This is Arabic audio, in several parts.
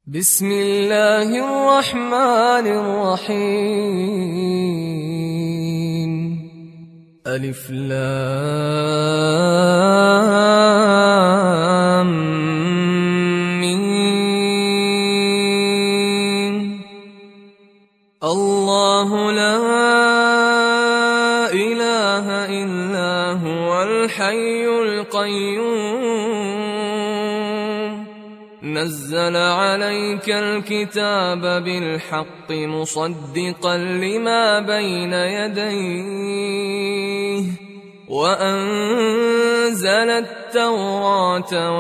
بسم الله الرحمن الرحيم. ألف لام ميم. الله لا إله إلا هو الحي القيوم نزل عليك الكتاب بالحق مصدقا لما بين يديه وأنزل التوراة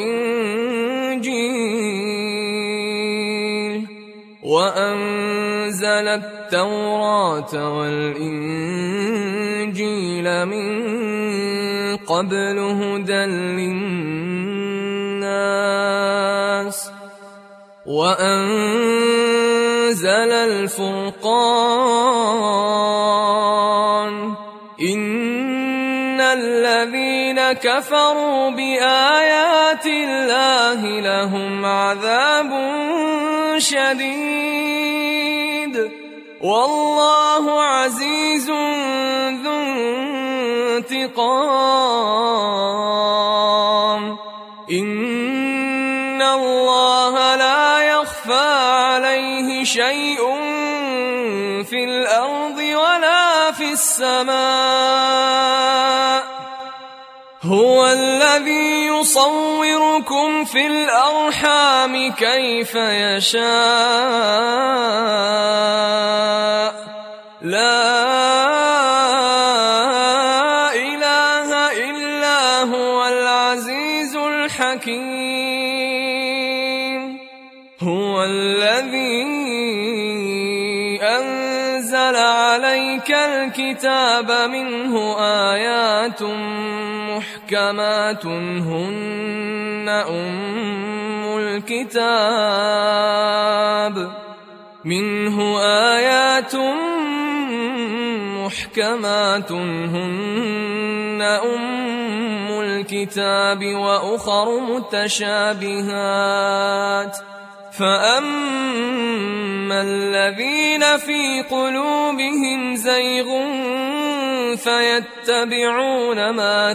والإنجيل من قبل هدى للناس وأنزل الفرقان إن الذين كفروا بآيات الله لهم عذاب شديد والله عزيز ذو انتقام. إن الله لا يخفى عليه شيء في الأرض ولا في السماء هو الذي يصوركم في الأرحام كيف يشاء لا إله إلا هو العزيز الحكيم. هو الذي أنزل عليك الكتاب منه آيات محكمات هن أم الكتاب وأخر متشابهات فأما الذين في قلوبهم زيغ فيتبعون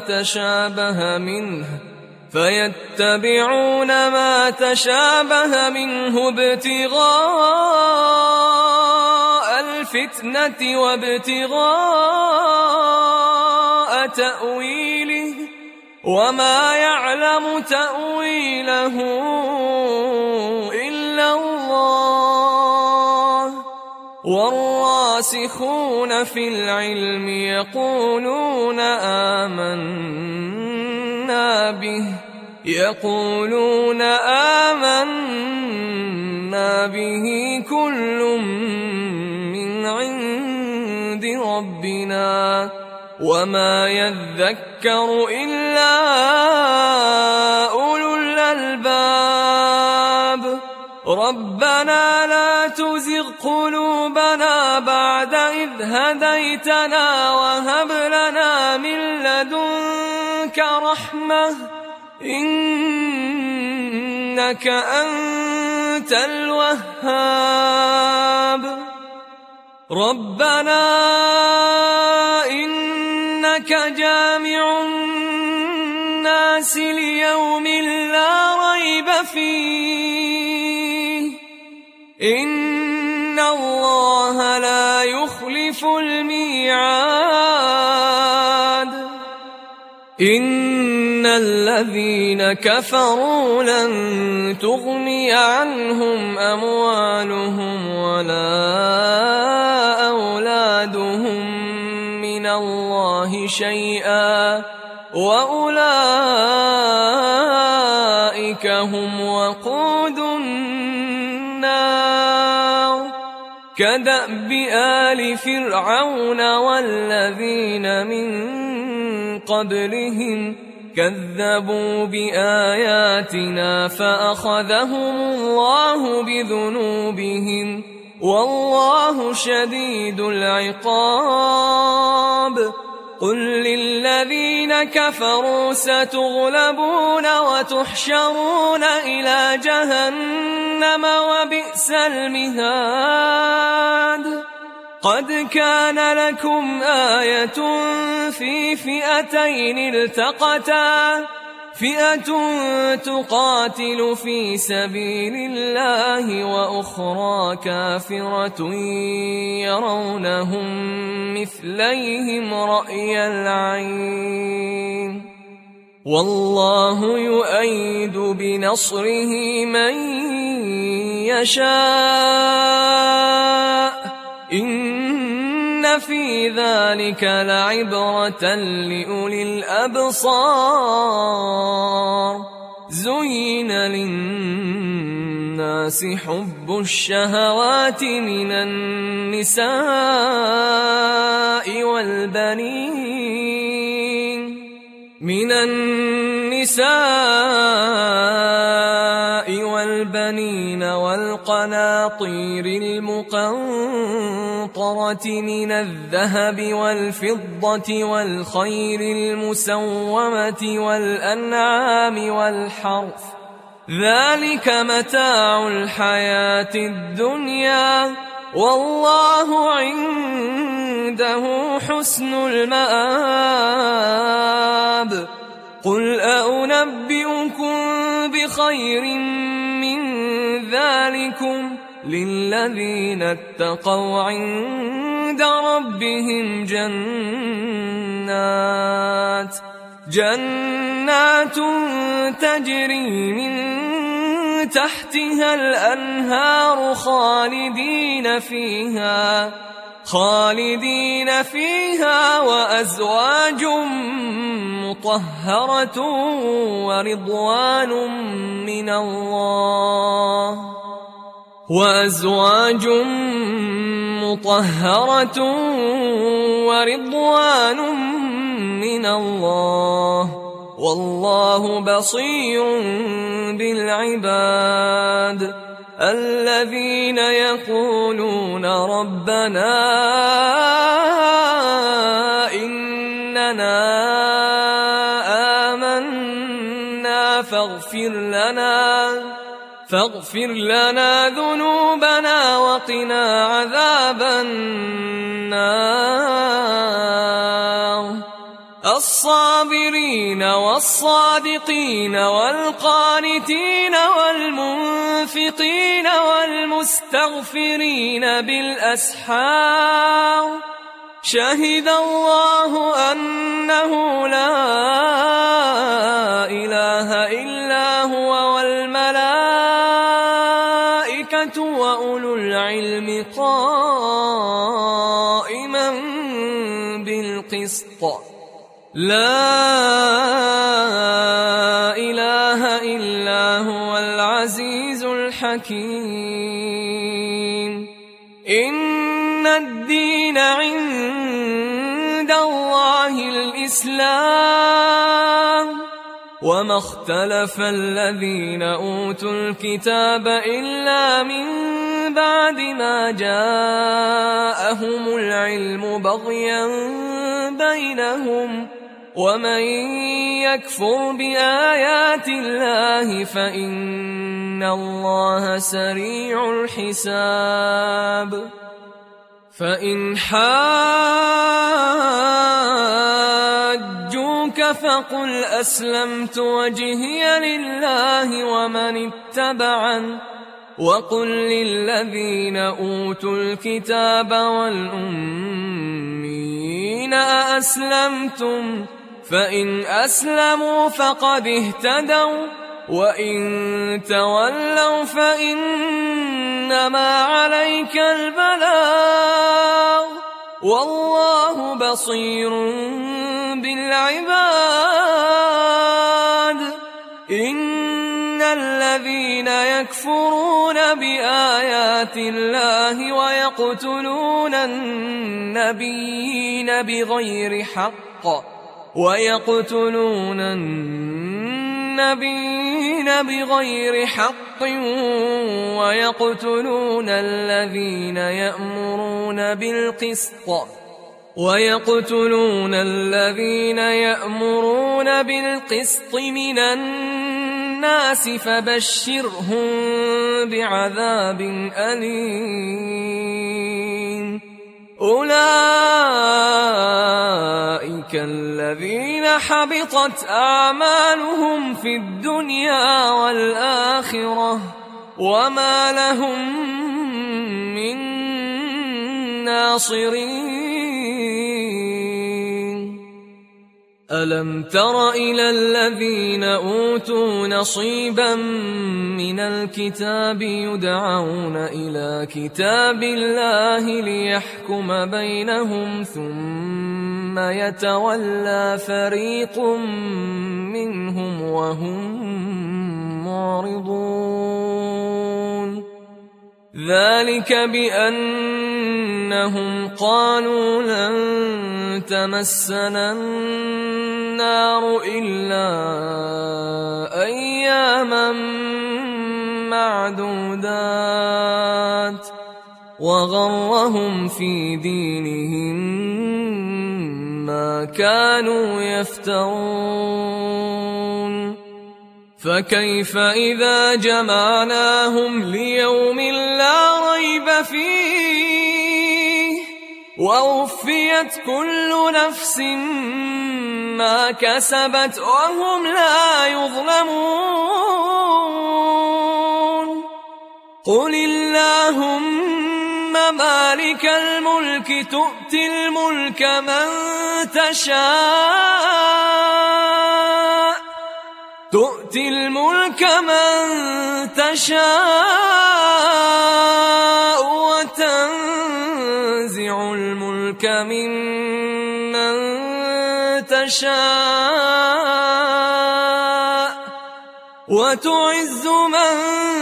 ما تشابه منه ابتغاء الفتنة وابتغاء تأويله وما يعلم تأويله إلا الله والراسخون في العلم يقولون آمنا به كل من عند ربنا وما يذكر إلا أولو الألباب. ربنا لا تزغ قلوبنا بعد إذ هديتنا وهب لنا من لدنك رحمة إنك أنت الوهاب. ربنا إنك جامع الناس ليوم لا ريب فيه إن الله لا يخلف الميعاد. إن الذين كفروا لن تغني عنهم أموالهم ولا أولادهم من الله شيئا وأولئك هم وقود النار. كدأب آل فرعون والذين من قبلهم كذبوا بآياتنا فأخذهم الله بذنوبهم والله شديد العقاب. قل للذين كفروا ستغلبون وتحشرون إلى جهنم وبئس المهاد قد كان لكم آية في فئتين التقتا فئة تقاتل في سبيل الله وأخرى كافرة يرونهم مثليهم رأي العين والله يؤيد بنصره من يشاء إن في ذلك لعبرة لأولي الأبصار زين للناس حب الشهوات من النساء والبنين والقناطير المقنطرة من الذهب والفضة والخيل المسومة والأنعام والحرث ذلك متاع الحياة الدنيا والله عنده حسن المآب قل أنبئكم بخير من ذلكم للذين اتقوا عند ربهم جنات تجري من تحتها الأنهار خالدين فيها وأزواج مطهرة ورضوان من الله والله بصير بالعباد الذين يقولون ربنا إننا آمنا فاغفر لنا ذنوبنا وقنا عذاب النار الصابرين والصادقين والقانتين والمنفقين والمستغفرين بالأسحار شهد الله أنه لا إله إلا هو والملائكة وأولو العلم قائما بالقسط لا إله إلا هو العزيز الحكيم إن الدين عند الله الإسلام وما اختلف الذين أوتوا الكتاب إلا من بعد ما جاءهم العلم بغيا بينهم ومن يكفر بآيات الله فإن الله سريع الحساب فإن حاجوك فقل أسلمت وجهي لله ومن اتبعن وقل للذين أوتوا الكتاب والأمين أأسلمتم فإن أسلموا فقد اهتدوا وإن تولوا فإنما عليك البلاغ والله بصير بالعباد إن الذين يكفرون بآيات الله ويقتلون النبيين بغير حق ويقتلون الذين يأمرون بالقسط ويقتلون الذين يأمرون بالقسط من الناس فبشرهم بعذاب أليم. أولئك الذين حبطت أعمالهم في الدنيا والآخرة وما لهم من ناصرين. ألم تر إلى الذين أوتوا نصيبا من الكتاب يدعون إلى كتاب الله ليحكم بينهم ثم يتولى فريق منهم وهم معرضون. ذلك بأنهم قالوا لن تمسنا النار إلا أياما معدودات وغرهم في دينهم ما كانوا يفترون. فكيف إذا جمعناهم ليوم لا ريب فيه ووفيت كل نفس ما كسبت وهم لا يظلمون. قل اللهم مالك الملك تؤتي الملك من تشاء وتنزع الملك ممن تشاء وتعز من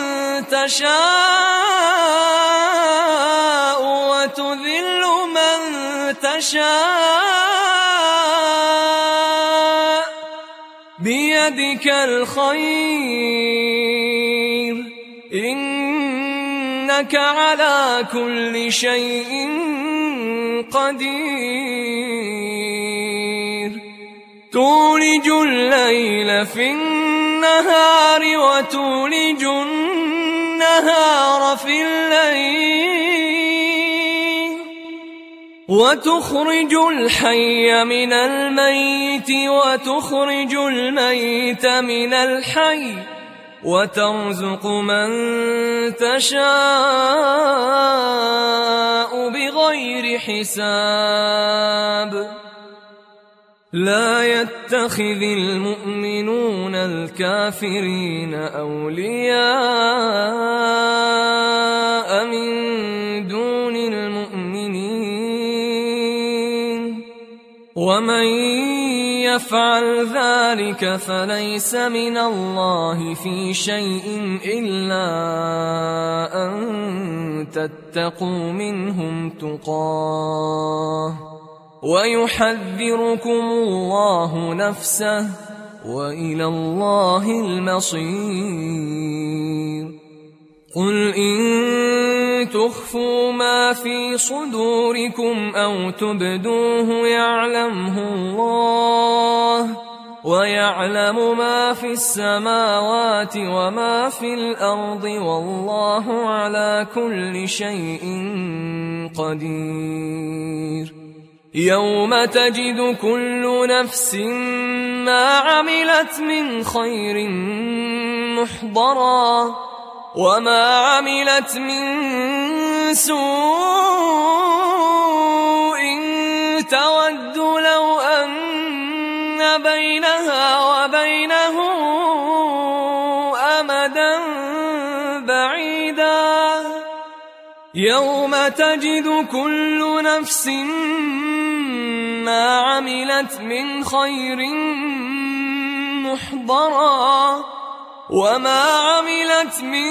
تشاء وتذل من تشاء بيدك الخير إنك على كل شيء قدير. تولج الليل في النهار وتولج النهار في الليل وتخرج الحي من الميت وتخرج الميت من الحي وترزق من تشاء بغير حساب. لا يتخذ المؤمنون الكافرين أولياء من دون المؤمنين ومن يفعل ذلك فليس من الله في شيء إلا أن تتقوا منهم تقاه ويحذركم الله نفسه وإلى الله المصير. قل إن تخفوا ما في صدوركم أو تبدوه يعلمه الله ويعلم ما في السماوات وما في الأرض والله على كل شيء قدير. يوم تجد كل نفس ما عملت من خير محضرا وما عملت من سوء تود لو أن بينها وبينه أمدا بعيدا. يوم تجد كل نفس ما عملت من خير محضرا وما عملت من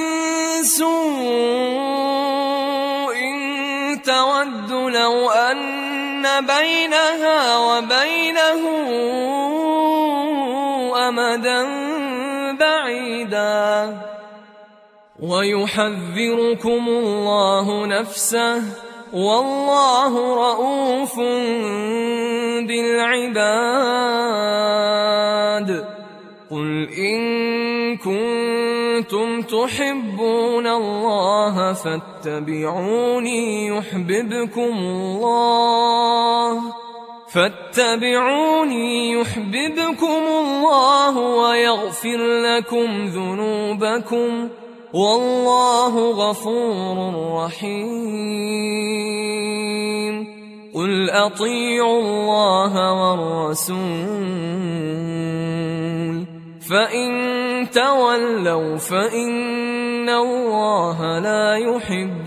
سوء تود لو أن بينها وبينه أمدا بعيدا. ويحذركم الله نفسه والله رؤوف بالعباد. قل إن كنتم تحبون الله فاتبعوني يحببكم الله ويغفر لكم ذنوبكم، والله غفور رحيم. قل أطيعوا الله والرسول، فإن تولوا فإن الله لا يحب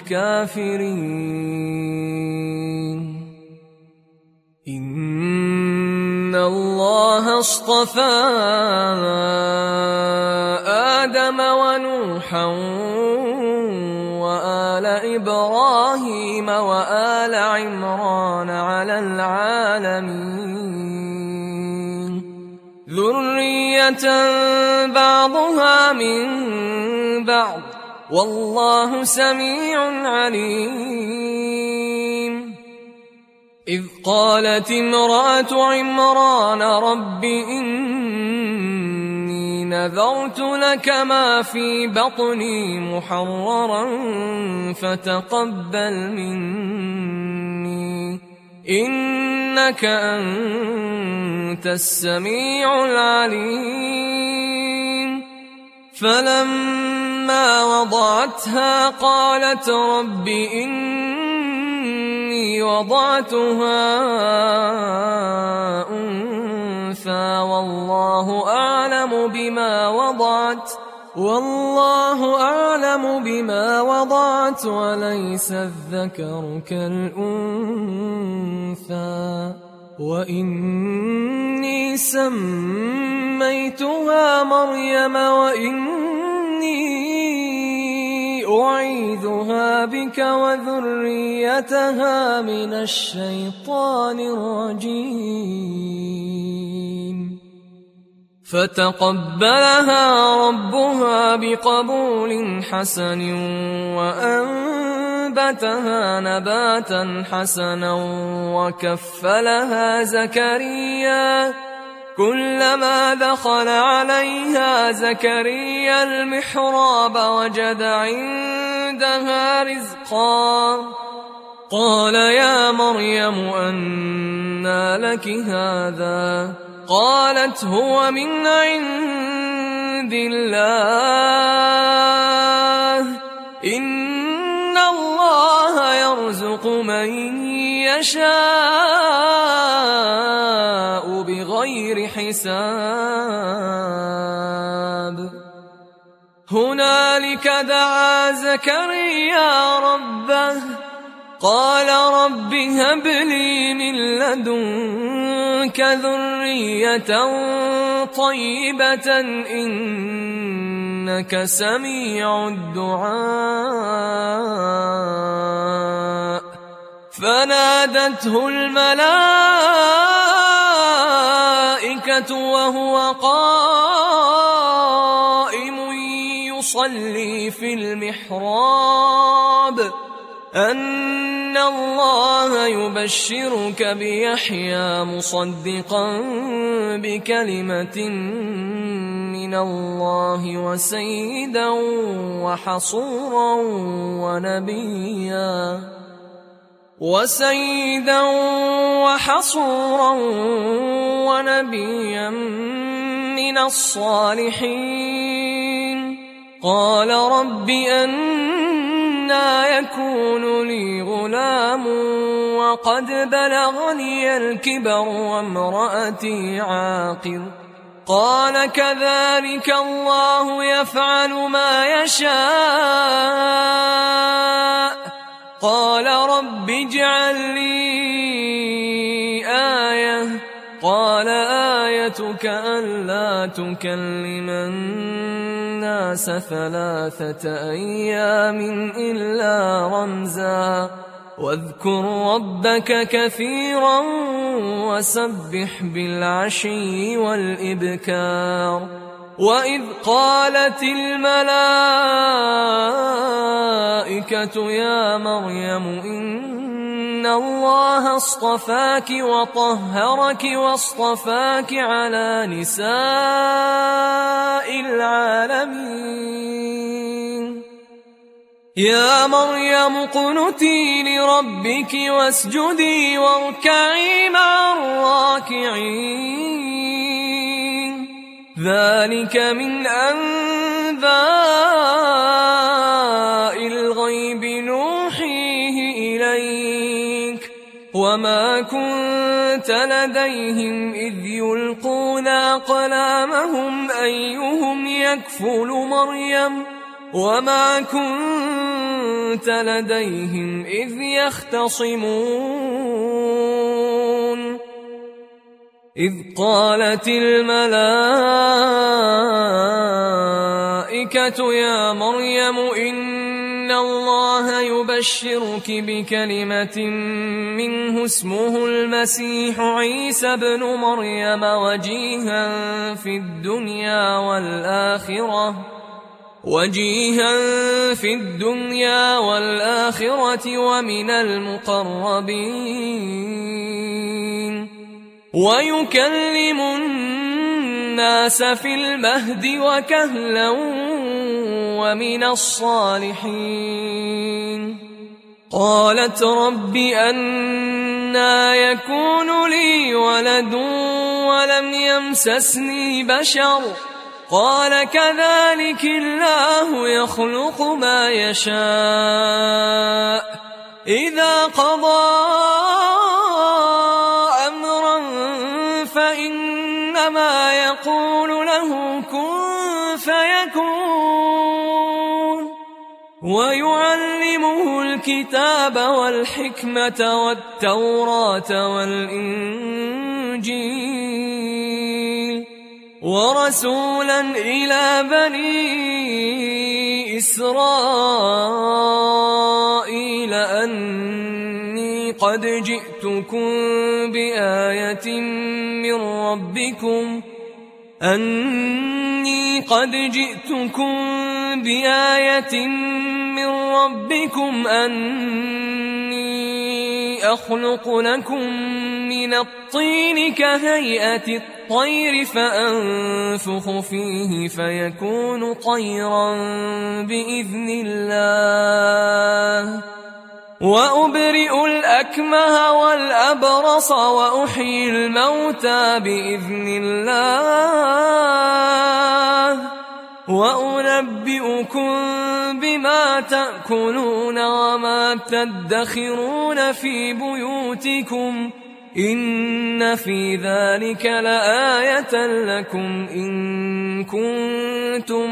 الكافرين. إن الله اصطفى آدم ونوحا وآل إبراهيم وآل عمران على العالمين، ذرية بعضها من بعض، والله سميع عليم. إذ قالت امرأة عمران رب إني نذرت لك ما في بطني محررا فتقبل مني إنك أنت السميع العليم. فلما وضعتها قالت رب إني وضعتها أنثى والله أعلم بما وضعت وليس الذكر كالأنثى وإني سميتها مريم وإني أعيذها بك وذريتها من الشيطان الرجيم. فتقبلها ربها بقبول حسن وأنبتها نباتا حسنا وكفلها زكريا. كلما دخل عليها زكريا المحراب وجد عندها رزقا قال يا مريم أنى لك هذا؟ قالت هو من عند الله إن الله يرزق من يشاء بغير حساب. هنالك دعا زكريا ربه قال رب هب لي من لدنك ذرية طيبة إنك سميع الدعاء. فنادته الملائكة وهو قائم يصلي في المحراب أن الله يبشرك بيحيى مصدقا بكلمة من الله وسيدا وحصورا ونبيا من الصالحين. قال رب أنى يكون لي غلام وقد بلغني الكبر وامرأتي عاقر؟ قال كذلك الله يفعل ما يشاء. قال رب اجعل لي آية. قال آيتك ألا تكلم الناس 3 أيام إلا رمزا واذكر ربك كثيرا وسبح بالعشي والإبكار. وإذ قالت الملائكة الملائكة يا مريم إن الله اصطفاك وطهرك واصطفاك على نساء العالمين. يا مريم اقنتي لربك واسجدي واركعي مع الراكعين. ذلك من أنباء الغيب نوحيه إليك وما كنت لديهم إذ يلقون أقلامهم أيهم يكفل مريم وما كنت لديهم إذ يختصمون. إذ قالت الملائكة يا مريم إن الله يبشرك بكلمة منه اسمه المسيح عيسى ابن مريم وجيها في الدنيا والآخرة ومن المقربين ويكلم الناس في المهد وكهلا ومن الصالحين. قالت رب أنى يكون لي ولد ولم يمسسني بشر قال كذلك الله يخلق ما يشاء إذا قضى أمرا فإنما يقول له كن فيكون. ويعلمه الكتاب والحكمة والتوراة والإنجيل ورسولا إلى بني إسرائيل أني قد جئتكم بآية من ربكم أني أخلق لكم من الطين كهيئة الطير فأنفخ فيه فيكون طيرا بإذن الله وأبرئ الأكمه والأبرص وأحيي الموتى بإذن الله وأنبئكم بما تأكلون وما تدخرون في بيوتكم إن في ذلك لآية لكم إن كنتم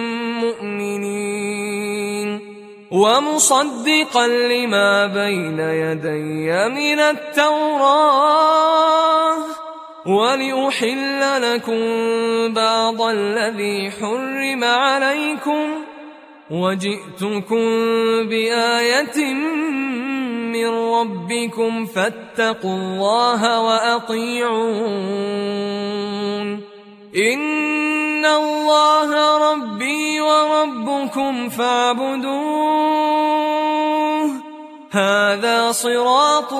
مؤمنين. ومصدقا لما بين يدي من التوراة ولأحل لكم بعض الذي حرم عليكم وجئتكم بآية من ربكم فاتقوا الله وأطيعون. إن الله ربي وربكم فاعبدوه هذا صراط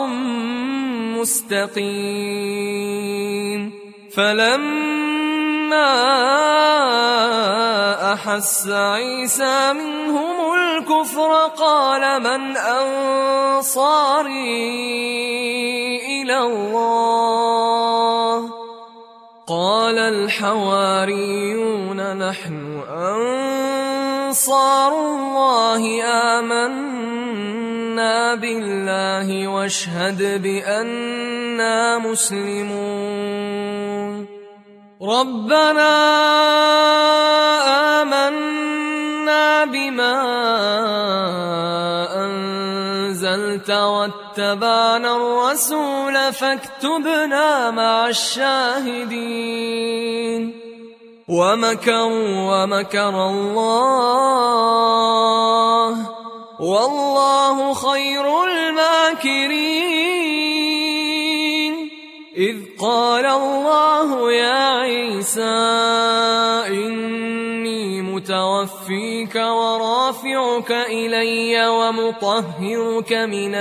مستقيم. فلما أحس عيسى منهم الكفر قال من أنصاري إلى الله قال الحواريون نحن أنصار الله آمنا بالله واشهد بأننا مسلمون. ربنا آمنا بما أنزلت واتبعنا الرسول فاكتبنا مع الشاهدين. ومكروا ومكر الله والله خير الماكرين. إذ قال الله يا عيسى إني متوفيك ورافعك إلي ومطهرك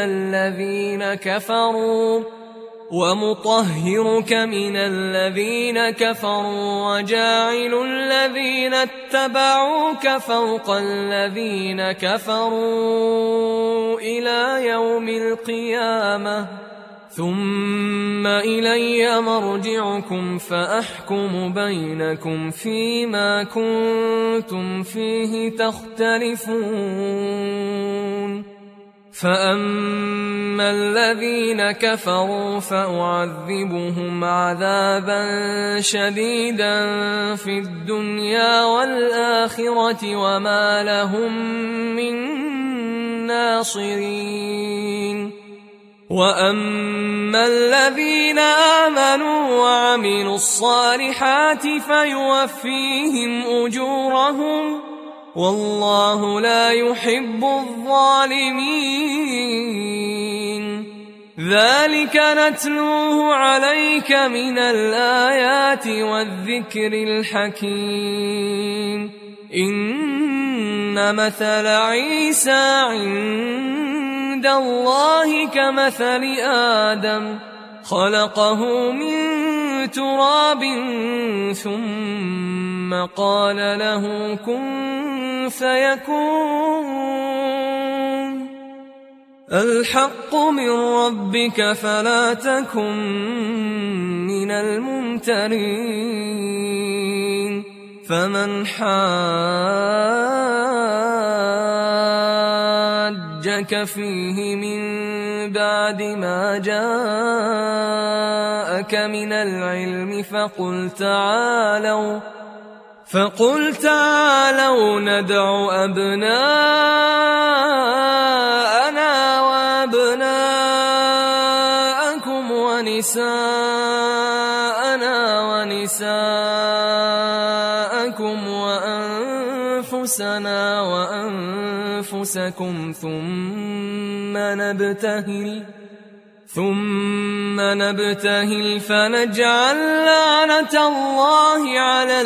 من الذين كفروا وجاعل الذين اتبعوك فوق الذين كفروا إلى يوم القيامة ثم إلي مرجعكم فأحكم بينكم فيما كنتم فيه تختلفون فأما الذين كفروا فأعذبهم عذابا شديدا في الدنيا والآخرة وما لهم من ناصرين وأما الذين آمنوا وعملوا الصالحات فيوفيهم أجورهم والله لا يحب الظالمين ذلك نتلوه عليك من الآيات والذكر الحكيم إن مثل عيسى عند الله كمثل آدم خلقه من تراب ثم قال له كن فيكون الحق من ربك فلا تكن من الممترين فمن حاجك فيه من بعد ما جاءك من العلم فقل تعالوا ندع أبناءنا وأبناءكم ونساءنا ونساءكم وأنفسنا وأنفسكم ثم نبتهل فنجعل لعنة الله على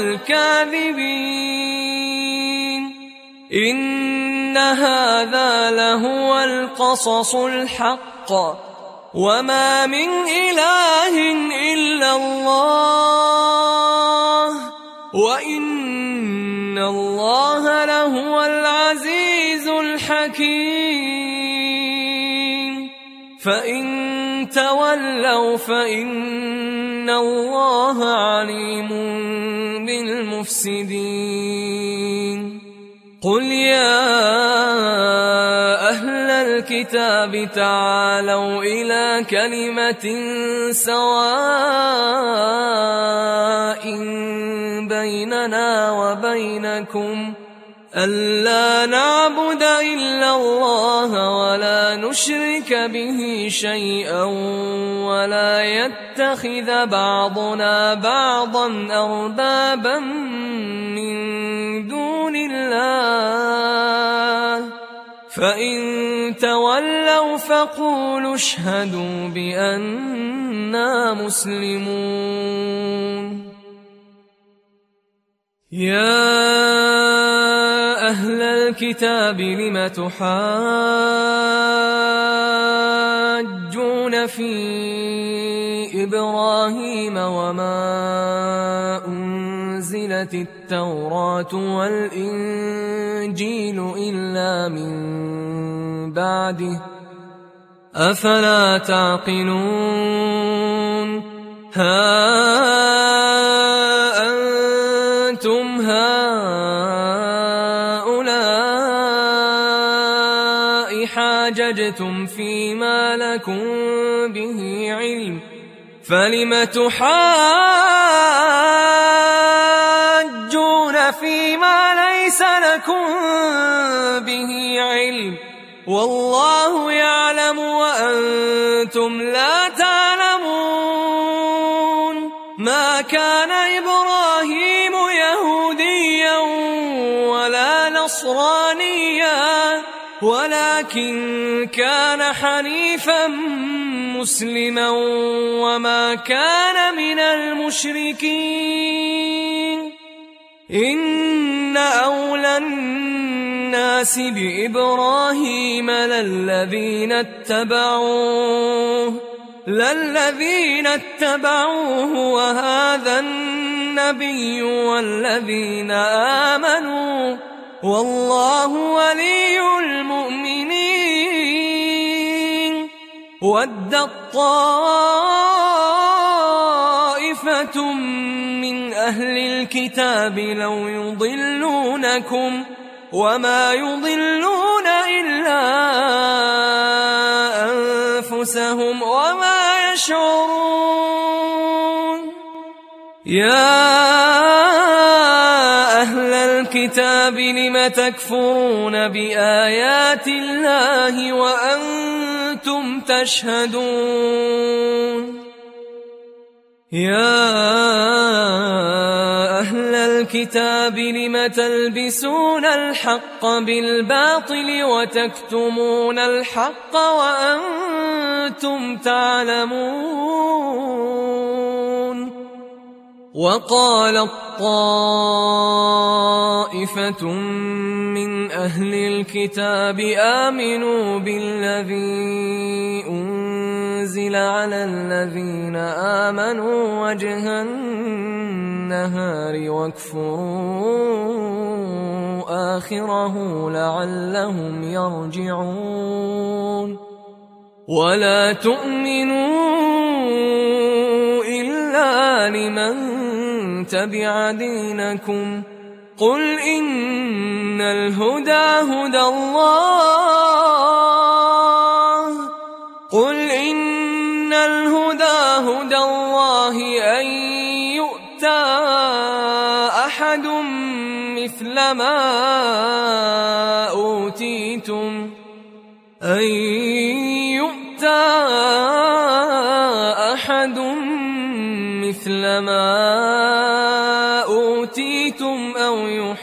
الكاذبين إن هذا لهو القصص الحق وما من إله إلا الله وإن الله لهو العزيز الحكيم فإن تولوا فإن الله عليم بالمفسدين قل يا أهل الكتاب تعالوا إلى كلمة سواء بيننا وبينكم ألا نعبد إلا الله ولا نشرك به شيئا ولا يتخذ بعضنا بعضا أربابا من دون الله فإن تولوا فقولوا اشهدوا بأننا مسلمون يا أهل الكتاب لم تحاجون في إبراهيم وما أنزلت التوراة والإنجيل إلا من بعده أفلا تعقلون أنتم هؤلاء حاججتم فيما لكم به علم فلم تحاجون فيما ليس لكم به علم والله يعلم وأنتم لا تعلمون ما كان إبراهيم يهوديا ولا نصرانيا ولكن كان حنيفا مسلما وما كان من المشركين إن أولى الناس بإبراهيم للذين اتبعوه وهذا النبي والذين آمنوا والله ولي المؤمنين. ودت طائفة من أهل الكتاب لو يضلونكم وما يضلون إلا أنفسهم وما يشعرون. يا أهل الكتاب لم تكفرون بآيات الله وأنتم تشهدون. يا أهل الكتاب لم تلبسون الحق بالباطل وتكتمون الحق وأنتم تعلمون. وقالت طائفة من أهل الكتاب آمنوا بالذي أنزل على الذين آمنوا وجه النهار واكفروا آخره لعلهم يرجعون. ولا تؤمنوا إلا لمن تبع دينكم قل إن الهدى هدى الله أن يؤتى أحد مثل ما أوتيتم أو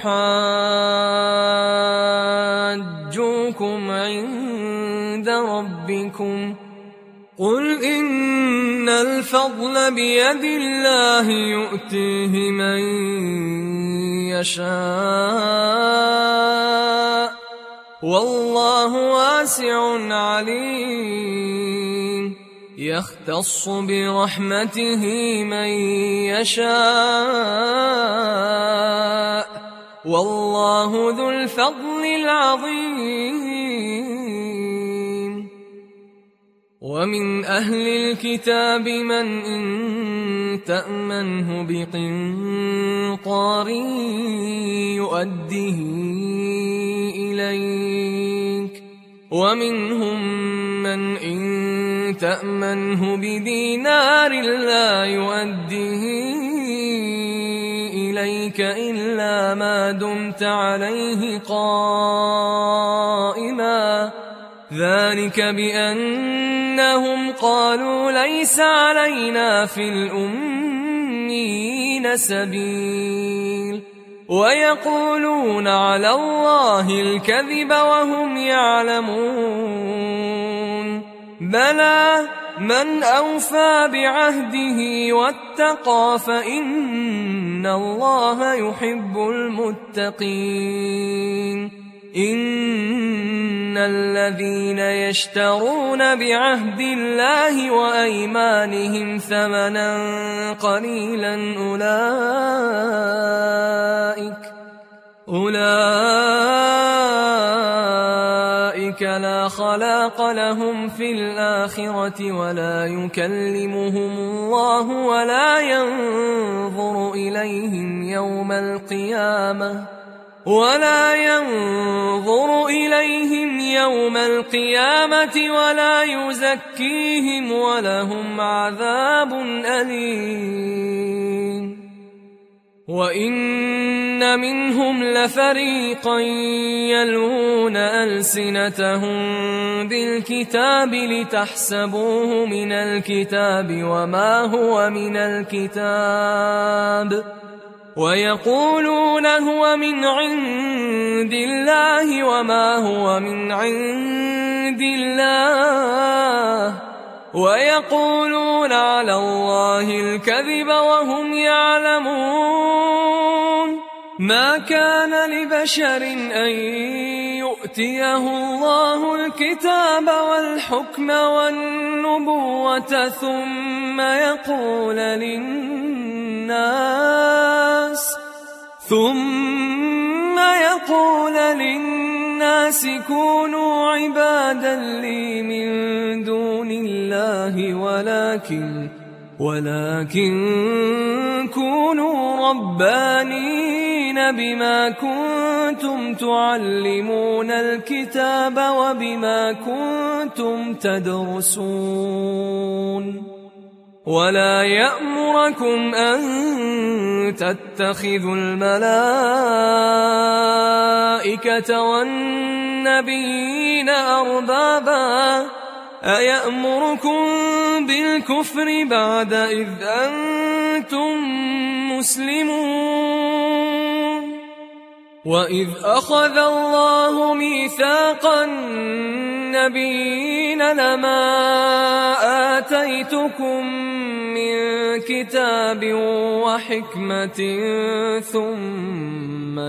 يحاجوكم عند ربكم قل إن الفضل بيد الله يؤتيه من يشاء والله واسع عليم. يختص برحمته من يشاء والله ذو الفضل العظيم. ومن أهل الكتاب من إن تأمنه بقنطار يؤديه إليك ومنهم من إن تأمنه بدينار لا يؤديه إليك إلا ما دمت عليه قائما ذلك بأنهم قالوا ليس علينا في الأميين سبيل ويقولون على الله الكذب وهم يعلمون. بلى من أوفى بعهده واتقى فإن الله يحب المتقين. إن الذين يشترون بعهد الله وأيمانهم ثمنا قليلا أولئك لا خلاق لهم في الآخرة ولا يكلمهم الله ولا ينظر إليهم يوم القيامة ولا يزكيهم ولهم عذاب أليم. وإن منهم لفريقا يلوون ألسنتهم بالكتاب لتحسبوه من الكتاب وما هو من الكتاب ويقولون هو من عند الله وما هو من عند الله ويقولون على الله الكذب وهم يعلمون. ما كان لبشر أن يؤتيه الله الكتاب والحكم والنبوة ثم يقول للناس كونوا عبادا لي من دون الله ولكن كونوا ربانين بما كنتم تعلمون الكتاب وبما كنتم تدرسون ولا يأمركم أن تتخذوا الملائكة والنبيين أربابا أيأمركم بالكفر بعد إذ أنتم مسلمون وإذ أخذ الله ميثاق النبيين لما آتيتكم من كتاب وحكمة ثم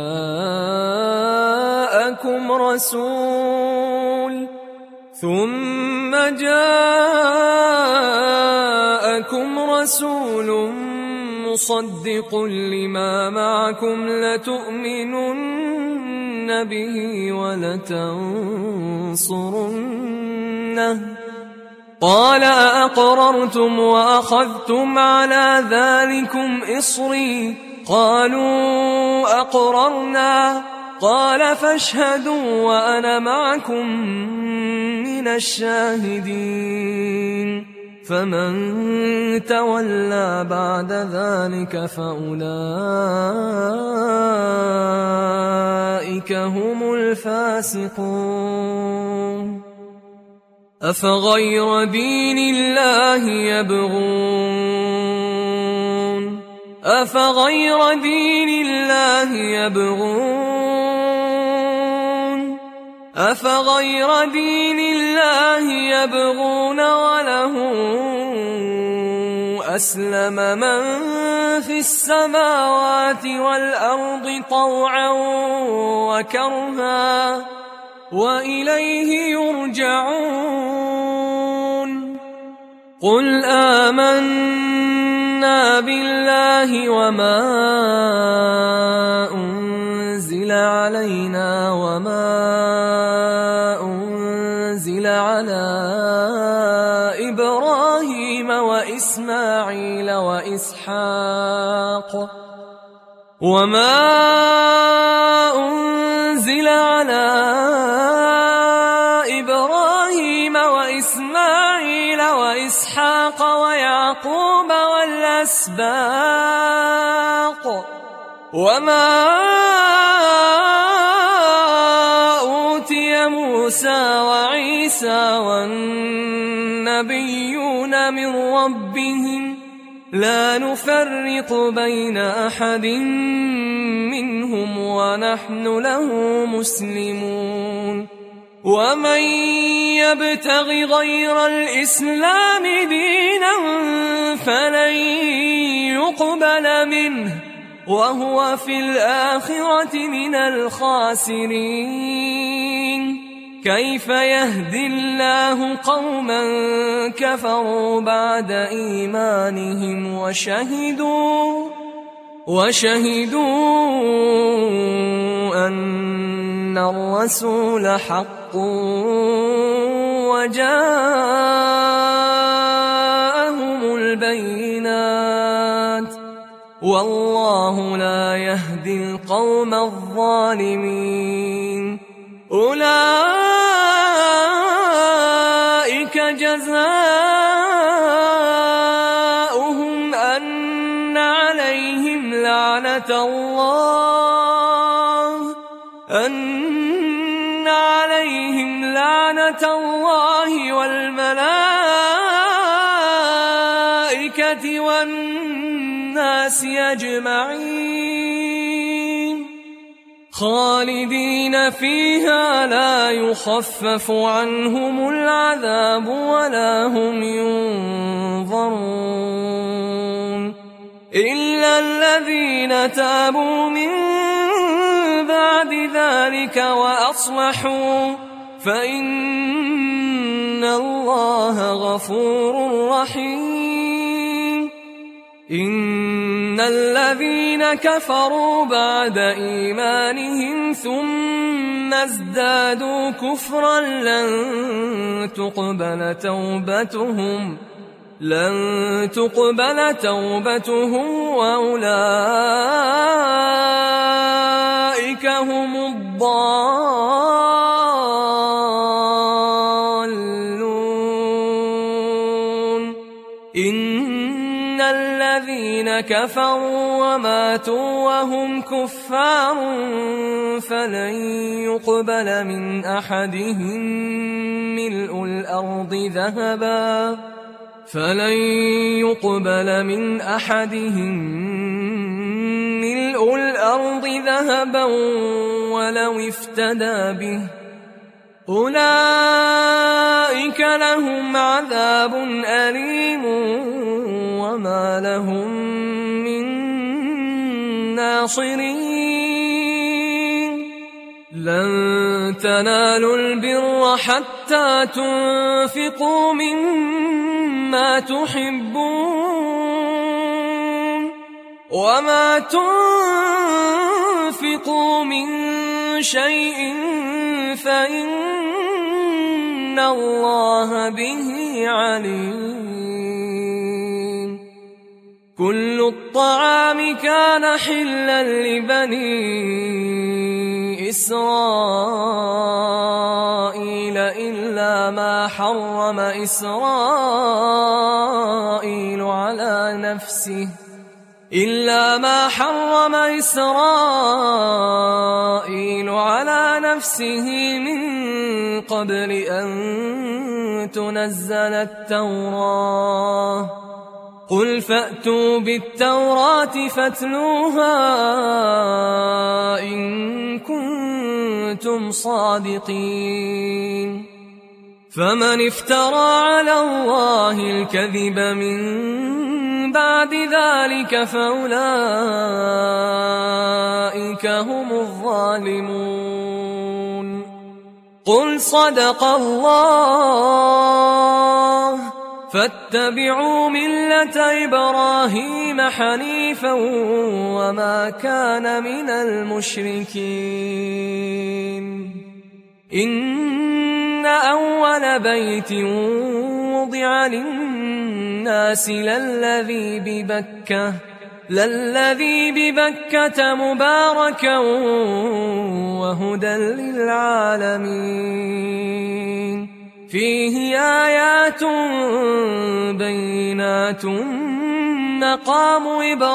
جاءكم رسول مصدق لما معكم لتؤمنن به ولتنصرنه قال أأقررتم وأخذتم على ذلكم إصري قالوا أقررنا قال فاشهدوا وأنا معكم من الشاهدين فمن تولى بعد ذلك فأولئك هم الفاسقون أفغير دين الله يبغون وله أسلم من في السماوات والأرض طوعا وكرها وإليه يرجعون قل آمنا بالله وما أنزل علينا وما أنزل على إبراهيم وإسماعيل وإسحاق ويعقوب والأسباط وما أوتي موسى وعيسى والنبيون من ربهم لا نفرق بين أحد منهم ونحن له مسلمون ومن يبتغ غير الإسلام دينا فلن يقبل منه وهو في الآخرة من الخاسرين كيف يهدي الله قوما كفروا بعد إيمانهم وشهدوا أن الرسول حق وجاءهم البينات والله لا يهدي القوم الظالمين أولئك جزاؤهم أن عليهم لعنة الله والملائكة والناس أجمعين خالدين فيها لا يخفف عنهم العذاب ولا هم ينظرون إلا الذين تابوا من بعد ذلك وأصلحوا فإن الله غفور رحيم. إن الذين كفروا بعد إيمانهم ثم ازدادوا كفرا لن تقبل توبتهم وأولئك هم الضالون. إن الذين كفروا وماتوا وهم كفار فلن يقبل من أحدهم ملء الأرض ذهبا ولو افتدى به. أولئك لهم عذاب أليم وما لهم من ناصرين. لن تنالوا البر حتى تنفقوا مما تحبون وما تنفقوا من شيء فإن الله به عليم. كل الطعام كان حلا لبني إسرائيل إلا ما حرم إسرائيل على نفسه من قبل أن تنزل التوراة. قل فأتوا بالتوراة فاتلوها إن كنتم صادقين. فمن افترى على الله الكذب من بعد ذلك فأولئك هم الظالمون. قل صدق الله فاتبعوا ملة إبراهيم حنيفا وما كان من المشركين. إن أول بيت وضع للناس للذي ببكة مباركا وهدى للعالمين. فيه آيات بينات مقام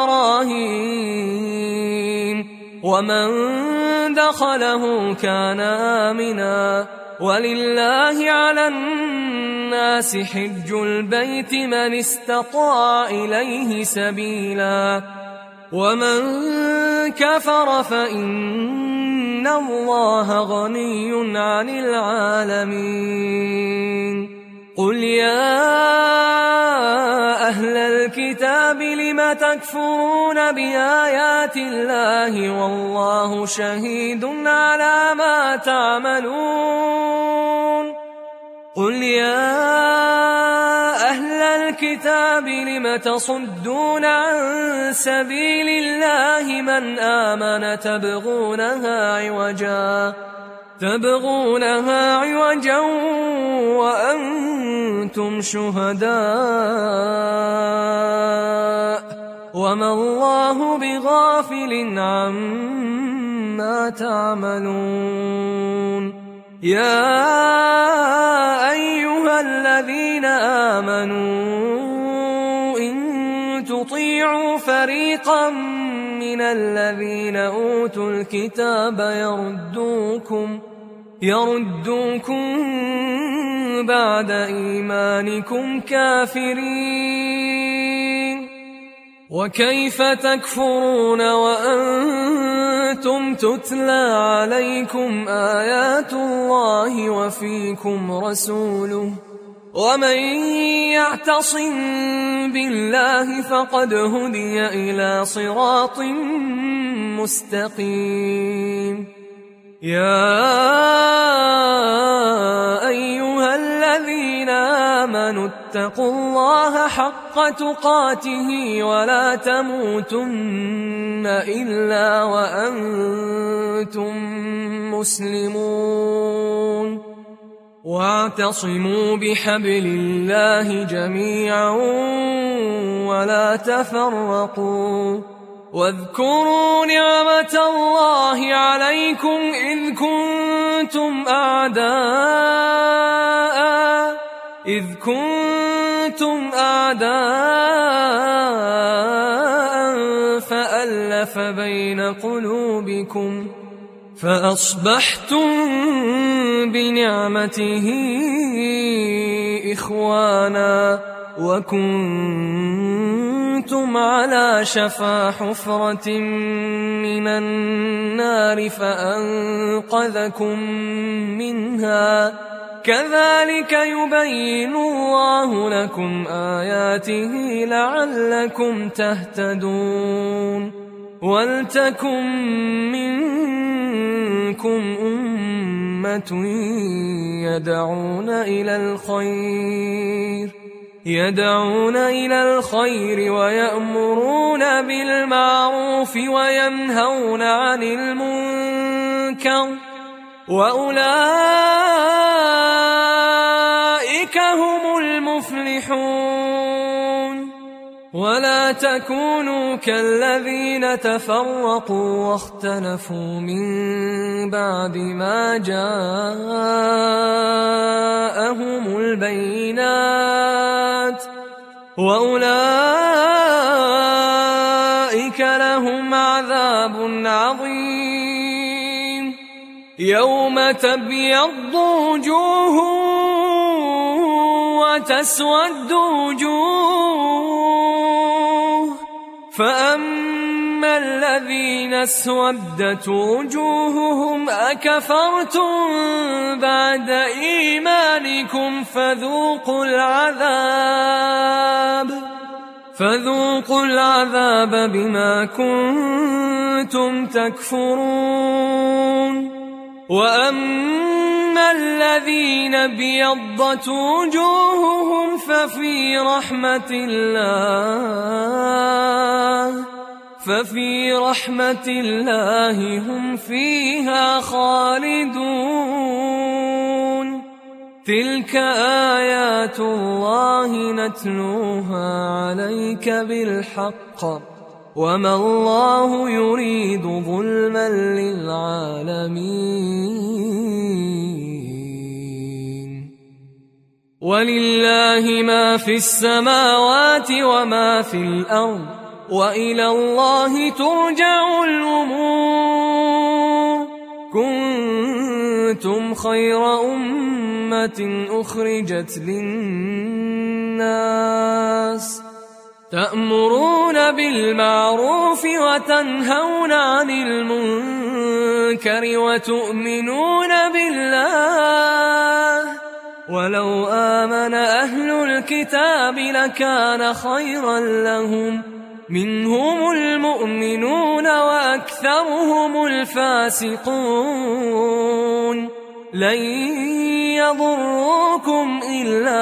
إبراهيم ومن دخله كان آمنا. ولله على الناس حج البيت من استطاع إليه سبيلا ومن كفر فإن الله غني عن العالمين. قل يا أهل الكتاب لم تكفرون بآيات الله والله شهيد على ما تعملون. قل يا أهل الكتاب لم تصدون عن سبيل الله من آمن تبغونها عوجا وأنتم شهداء وما الله بغافل عما تعملون. يا أيها الذين آمنوا إن تطيعوا فريقا من الذين أوتوا الكتاب يردوكم بعد إيمانكم كافرين. وكيف تكفرون وأنتم تتلى عليكم آيات الله ومن يعتصم بالله فقد هدي إلى صراط مستقيم. يا أيها الذين آمنوا اتقوا الله حق تقاته ولا تموتن إلا وأنتم مسلمون. واعتصموا بحبل الله جميعا ولا تفرقوا. واذكروا نعمة الله عليكم إذ كنتم أعداء فألف بين قلوبكم فأصبحتم بنعمته إخوانا وكنتم على شفا حفرة من النار فأنقذكم منها. كذلك يبين الله لكم آياته لعلكم تهتدون. ولتكن منكم أمة يدعون إلى الخير ويأمرون بالمعروف وينهون عن المنكر وأولئك هم المفلحون. ولا تكونوا كالذين تفرقوا واختلفوا من بعد ما جاءهم البينات وأولئك لهم عذاب عظيم. يوم تبيض وجوه وتسود وجوه، فأما الذين اسودت وجوههم أكفرتم بعد إيمانكم فذوقوا العذاب بما كنتم تكفرون. وأما الذين ابيضت وجوههم ففي رحمة الله هم فيها خالدون. تلك آيات الله نتلوها عليك بالحق وما الله يريد ظلما للعالمين. ولله ما في السماوات وما في الأرض وإلى الله ترجع الأمور. كنتم خير أمة أخرجت للناس تأمرون بالمعروف وتنهون عن المنكر وتؤمنون بالله. ولو آمن أهل الكتاب لكان خيرا لهم، منهم المؤمنون وأكثرهم الفاسقون. لن يضروكم إلا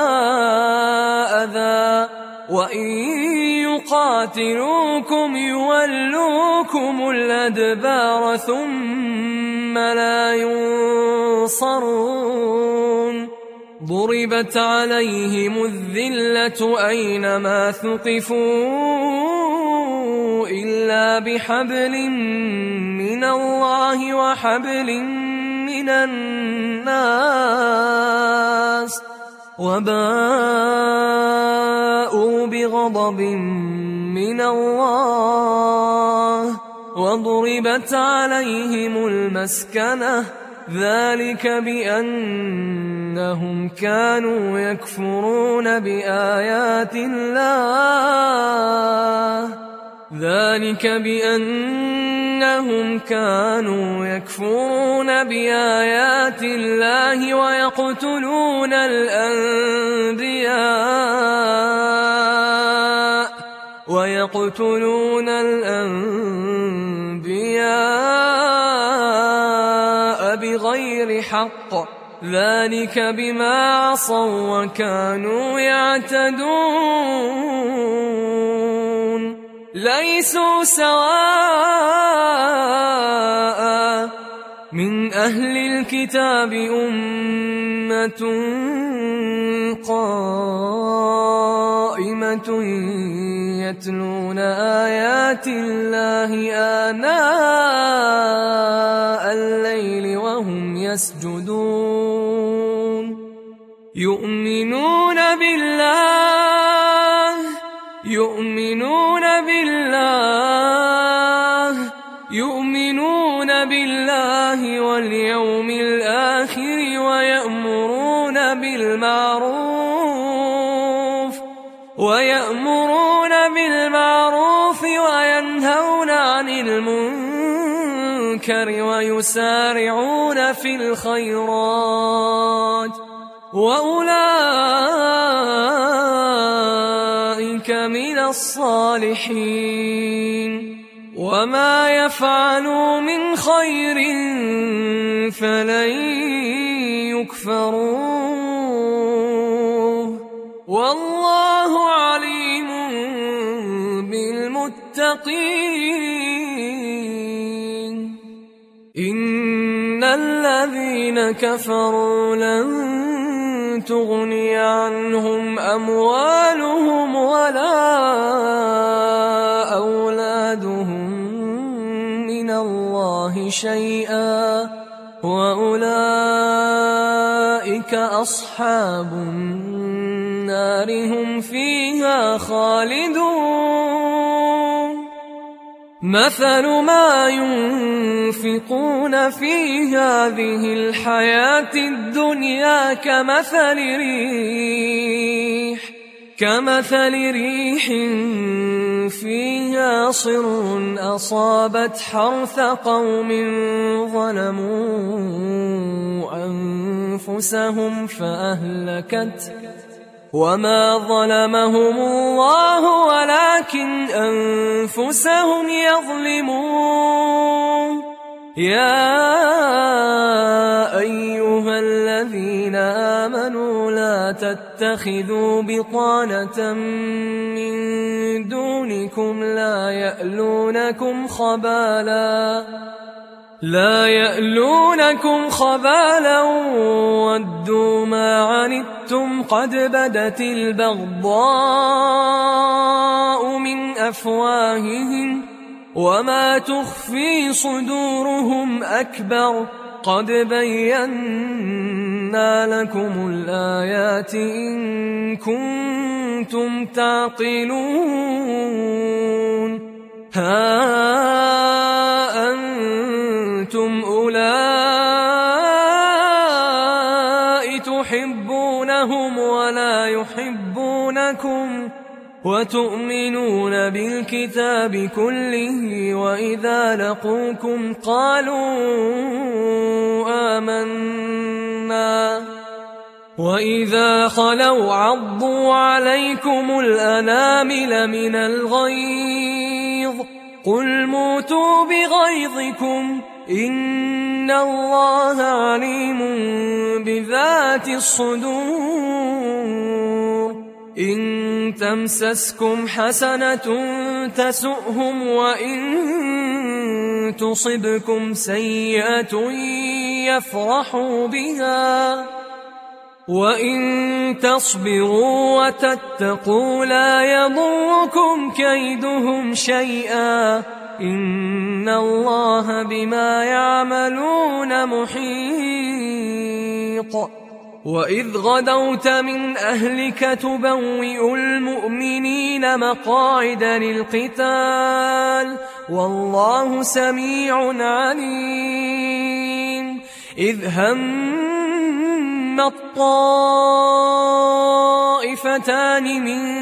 أذى وإن يقاتلوكم يولوكم الأدبار ثم لا ينصرون. ضربت عليهم الذلة أينما ثقفوا إلا بحبل من الله وحبل من الناس وباءوا بغضب من الله وضربت عليهم المسكنة. ذلك بأنهم كانوا يكفرون بآيات الله. ذلك بأن إنهم كانوا يكفرون بآيات الله ويقتلون الأنبياء بغير حق، ذلك بما عصوا وكانوا يعتدون. ليسوا سواء من أهل الكتاب أمة قائمة يتلون آيات الله آناء الليل وهم يسجدون، يؤمنون بالله واليوم الآخر، ويأمرون بالمعروف وينهون عن المنكر ويسارعون في الخيرات، وأولئك من الصالحين. وما يفعلوا من خير فلن يكفروه، والله عليم بالمتقين. إن الذين كفروا لن تغني عنهم أموالهم ولا أولادهم من الله شيئا، وأولئك أصحاب النار هم فيها خالدون. مثل ما ينفقون في هذه الحياة الدنيا كمثل ريح فيها صر أصابت حرث قوم ظلموا أنفسهم فأهلكته، وما ظلمهم الله ولكن أنفسهم يظلمون. يا أيها الذين آمنوا لا تتخذوا بطانة من دونكم لا يألونكم خبالا ودوا ما عنتم قد بدت البغضاء من أفواههم وما تخفي صدورهم أكبر، قد بينا لكم الآيات إن كنتم تعقلون. ها أنتم أولئك تحبونهم ولا يحبونكم، وتؤمنون بالكتاب كله، وإذا لقوكم قالوا آمنا، وإذا خلوا عضوا عليكم الأنامل من الغيظ، قل موتوا بغيظكم إن الله عليم بذات الصدور. إن تمسسكم حسنة تسؤهم، وإن تصبكم سيئة يفرحوا بها، وإن تصبروا وتتقوا لا يضركم كيدهم شيئا، إن الله بما يعملون محيط. وإذ غدوت من أهلك تبوئ المؤمنين مقاعد للقتال والله سميع عليم. إذ هم الطائفتان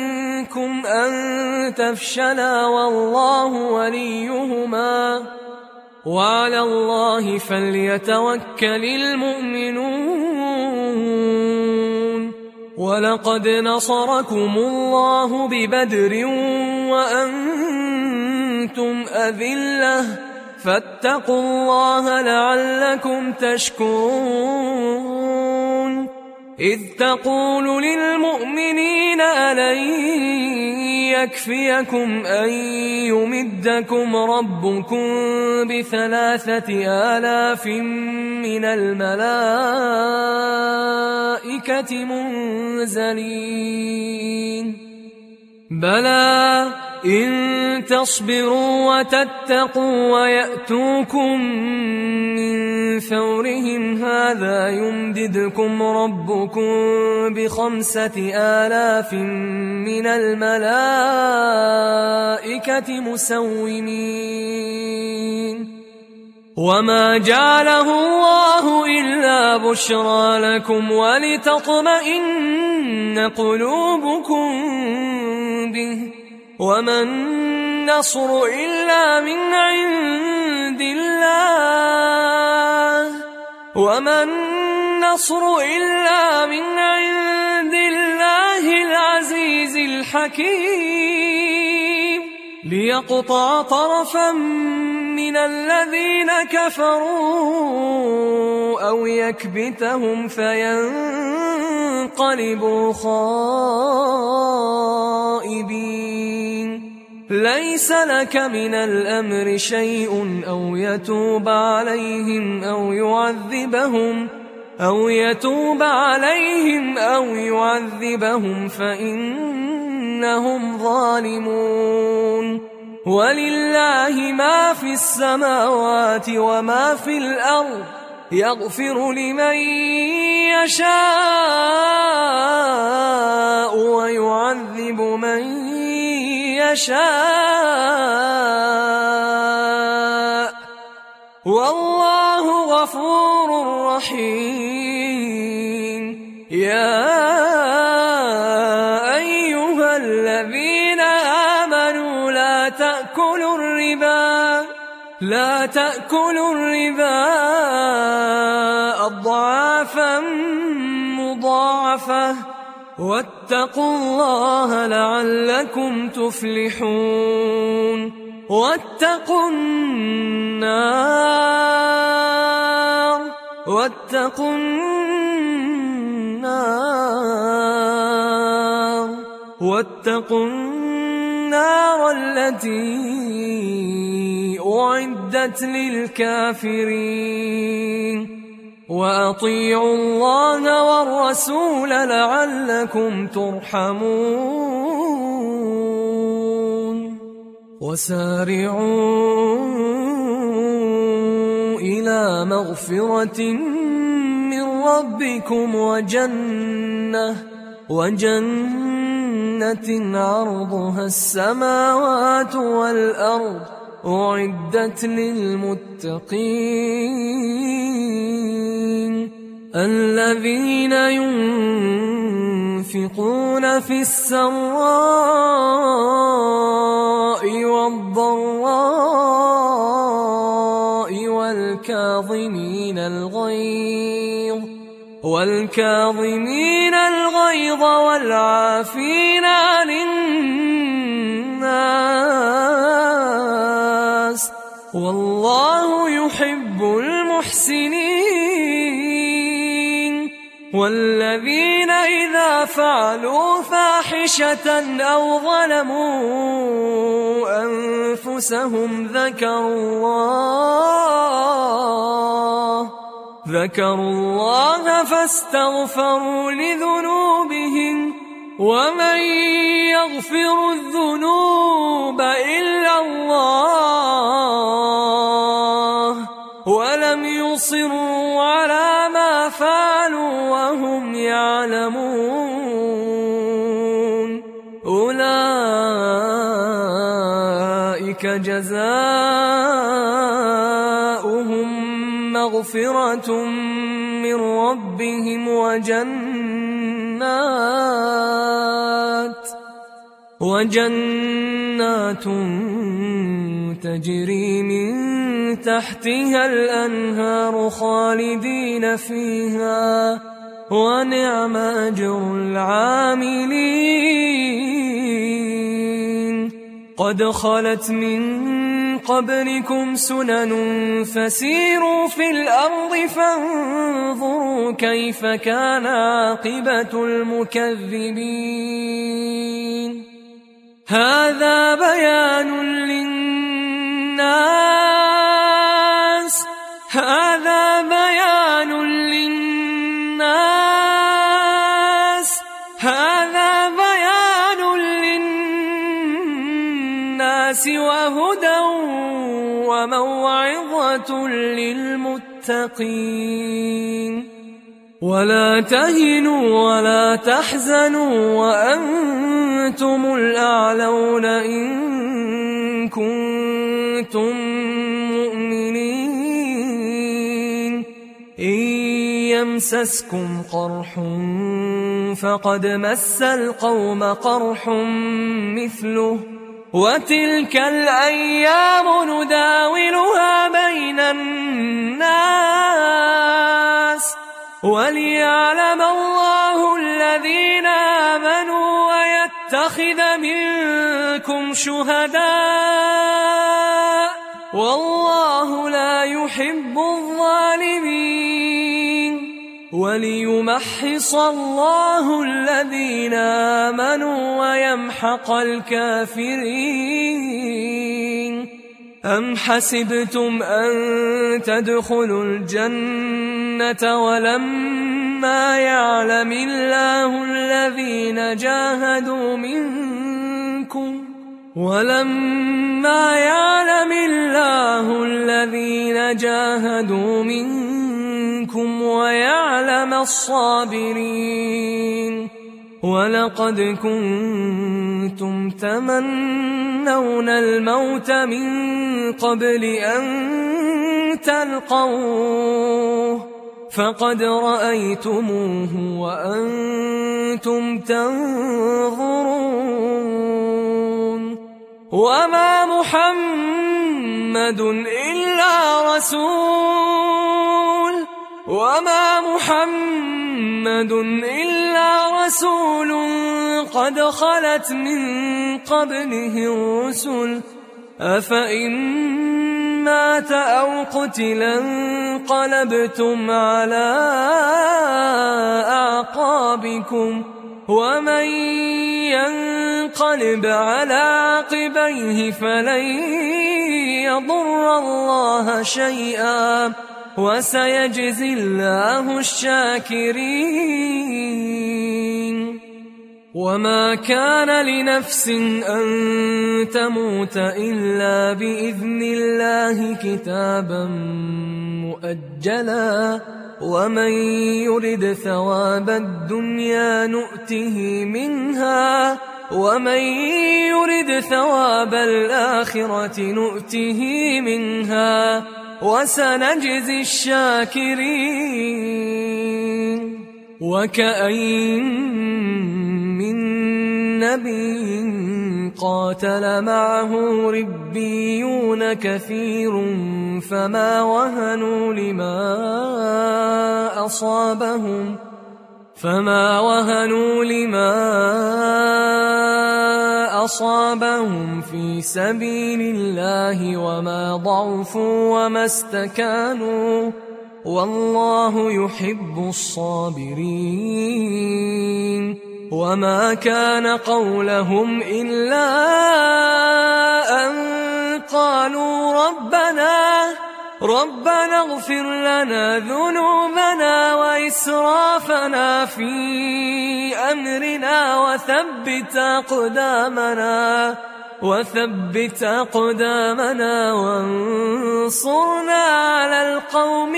منكم أن تفشلا والله وليهما وعلى الله فليتوكل المؤمنون. ولقد نصركم الله ببدر وأنتم أذلة فاتقوا الله لعلكم تشكرون. إذ تقول للمؤمنين ألن يكفيكم أن يمدكم ربكم ب3,000 من الملائكة منزلين؟ بلى إن تصبروا وتتقوا ويأتوكم من فورهم هذا يمددكم ربكم ب5,000 من الملائكة مسومين. وما جعله الله إلا بشرى لكم ولتطمئن قلوبكم به، وما النصر إلا من عند الله العزيز الحكيم، ليقطع طرفا من الذين كفروا أو يكبتهم فينقلبوا خائبين. ليس لك من الأمر شيء أو يتوب عليهم أو يعذبهم فإنهم ظالمون. ولله ما في السماوات وما في الأرض، يغفر لمن يشاء ويعذب من يشاء، والله غفور رحيم. يا أيها الذين آمنوا لا تأكلوا الربا أضعافا مضاعفة، واتقوا الله لعلكم تفلحون. واتقوا النار التي أعدت للكافرين. وأطيعوا الله والرسول لعلكم ترحمون. وسارعوا إلى مغفرة من ربكم وجنة عرضها السماوات والأرض أعدت للمتقين، الذين ينفقون في السراء والضراء والكاظمين الغيظ والعافين عن الناس، والله يحب المحسنين. والذين إذا فعلوا فاحشة أو ظلموا أنفسهم ذكروا الله فاستغفروا لذنوبهم، ومن يغفر الذنوب إلا الله، ولم يصروا على ما فعلوا وهم يعلمون، أولئك جزاؤهم مغفرة من ربهم وجنات تجري من تحتها الأنهار خالدين فيها ونعم أجر العاملين. قد خلت من قبلكم سنن فسيروا في الأرض فانظروا كيف كان عاقبة المكذبين. هذا بيان للناس وهدى وموعظة للمتقين. ولا تهنوا ولا تحزنوا وأنتم الأعلون إن كنتم مؤمنين. إن يمسسكم قرح فقد مس القوم قرح مثله وتلك الأيام نداولها بين الناس وليعلم الله الذين آمنوا ويتخذ منكم شهداء والله لا يحب الظالمين وليمحص الله الذين آمنوا ويمحق الكافرين. أم حسبتم أن تدخلوا الجنة ولما يعلم الله الذين جاهدوا منكم ويعلم الصابرين. ولقد كنتم تمنون الموت من قبل أن تلقوه فقد رأيتموه وأنتم تنظرون. وما محمد إلا رسول قد خلت من قبله الرسل أفإن مات أو قتلا انقلبتم على أعقابكم ومن ينقلب على عقبيه فلن يضر الله شيئا وسيجزي الله الشاكرين. وما كان لنفس أن تموت إلا بإذن الله كتابا مؤجلا ومن يرد ثواب الدنيا نؤته منها ومن يرد ثواب الآخرة نؤته منها وسنجزي الشاكرين. وكأين من نبي قاتل معه ربيون كثير فما وهنوا لما أصابهم في سبيل الله وما ضعفوا وما استكانوا والله يحب الصابرين. وما كان قولهم إلا أن قالوا ربنا اغفر لنا ذنوبنا وإسرافنا في أمرنا وثبت أقدامنا وانصرنا على القوم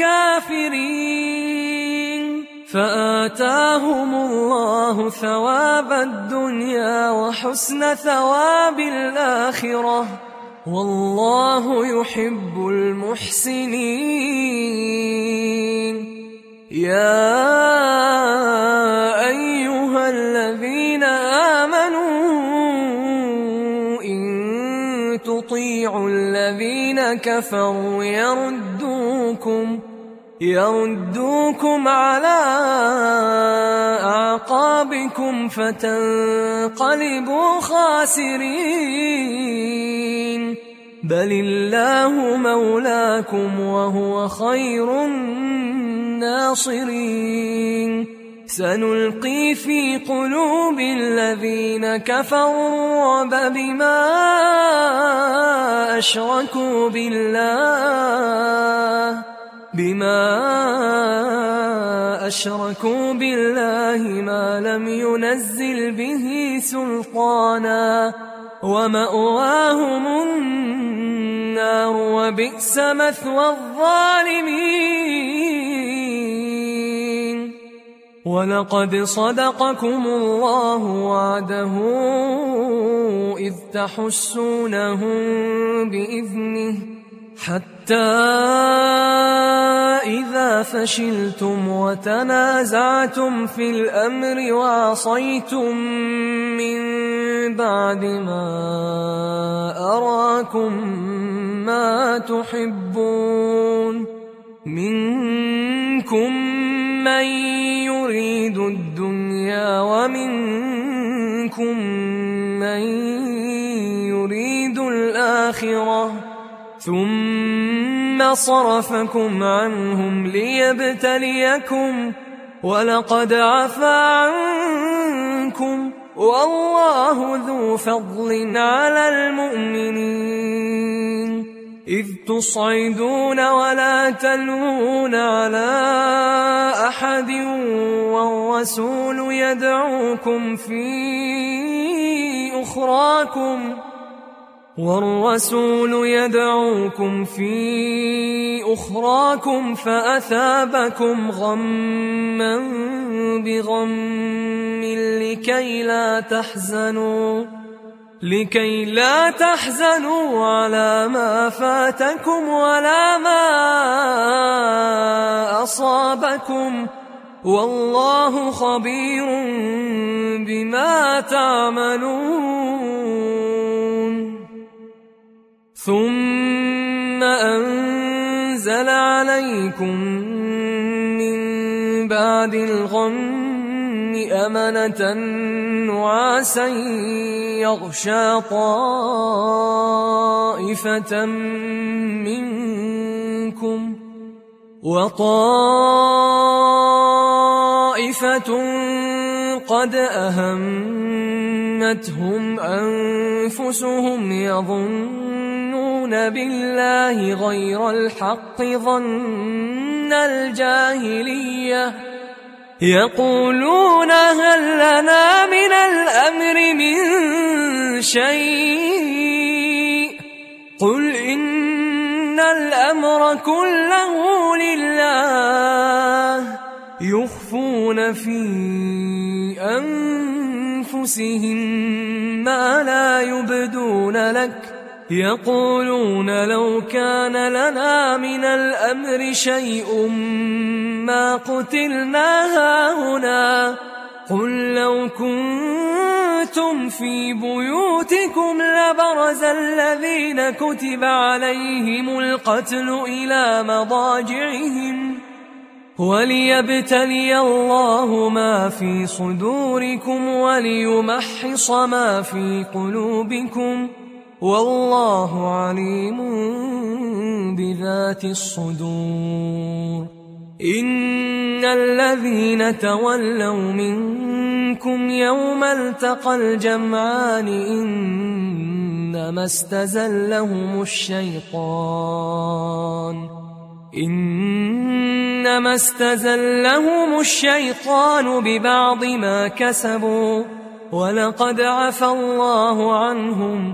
الكافرين. فآتاهم الله ثواب الدنيا وحسن ثواب الآخرة والله يحب المحسنين. يا أيها الذين آمنوا إن تطيعوا الذين كفروا يردوكم على أعقابكم فتنقلبوا خاسرين. بل الله مولاكم وهو خير الناصرين. سنلقي في قلوب الذين كفروا الرعب بما أشركوا بالله ما لم ينزل به سلطانا ومأواهم النار وبئس مثوى الظالمين. ولقد صدقكم الله وعده إذ تحسونهم بإذنه حتى إذا فشلتم وتنازعتم في الأمر وعصيتم من بعد ما أراكم ما تحبون منكم من يريد الدنيا ومنكم من يريد الآخرة ثم صرفكم عنهم ليبتليكم ولقد عفا عنكم والله ذو فضل على المؤمنين. إذ تصعدون ولا تلوون على أحد والرسول يدعوكم في أخراكم فأثابكم غما بغم لكي لا تحزنوا على ما فاتكم ولا ما أصابكم والله خبير بما تعملون. ثم أنزل عليكم من بعد الغم أمنة نعاسا يغشى طائفة منكم وطائفة قد أهمتهم أنفسهم يظنون بالله غير الحق ظن الجاهلية يقولون هل لنا من الأمر من شيء قل إن الأمر كله لله يخفون في أنفسهم ما لا يبدون لك يقولون لو كان لنا من الأمر شيء ما قتلنا هاهنا قل لو كنتم في بيوتكم لبرز الذين كتب عليهم القتل إلى مضاجعهم وليبتلي الله ما في صدوركم وليمحص ما في قلوبكم والله عليم بذات الصدور. إن الذين تولوا منكم يوم التقى الجمعان إنما استزلهم الشيطان ببعض ما كسبوا ولقد عفا الله عنهم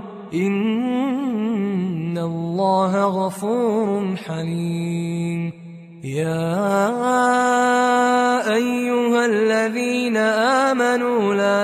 إن الله غفور حليم. يا أيها الذين آمنوا لا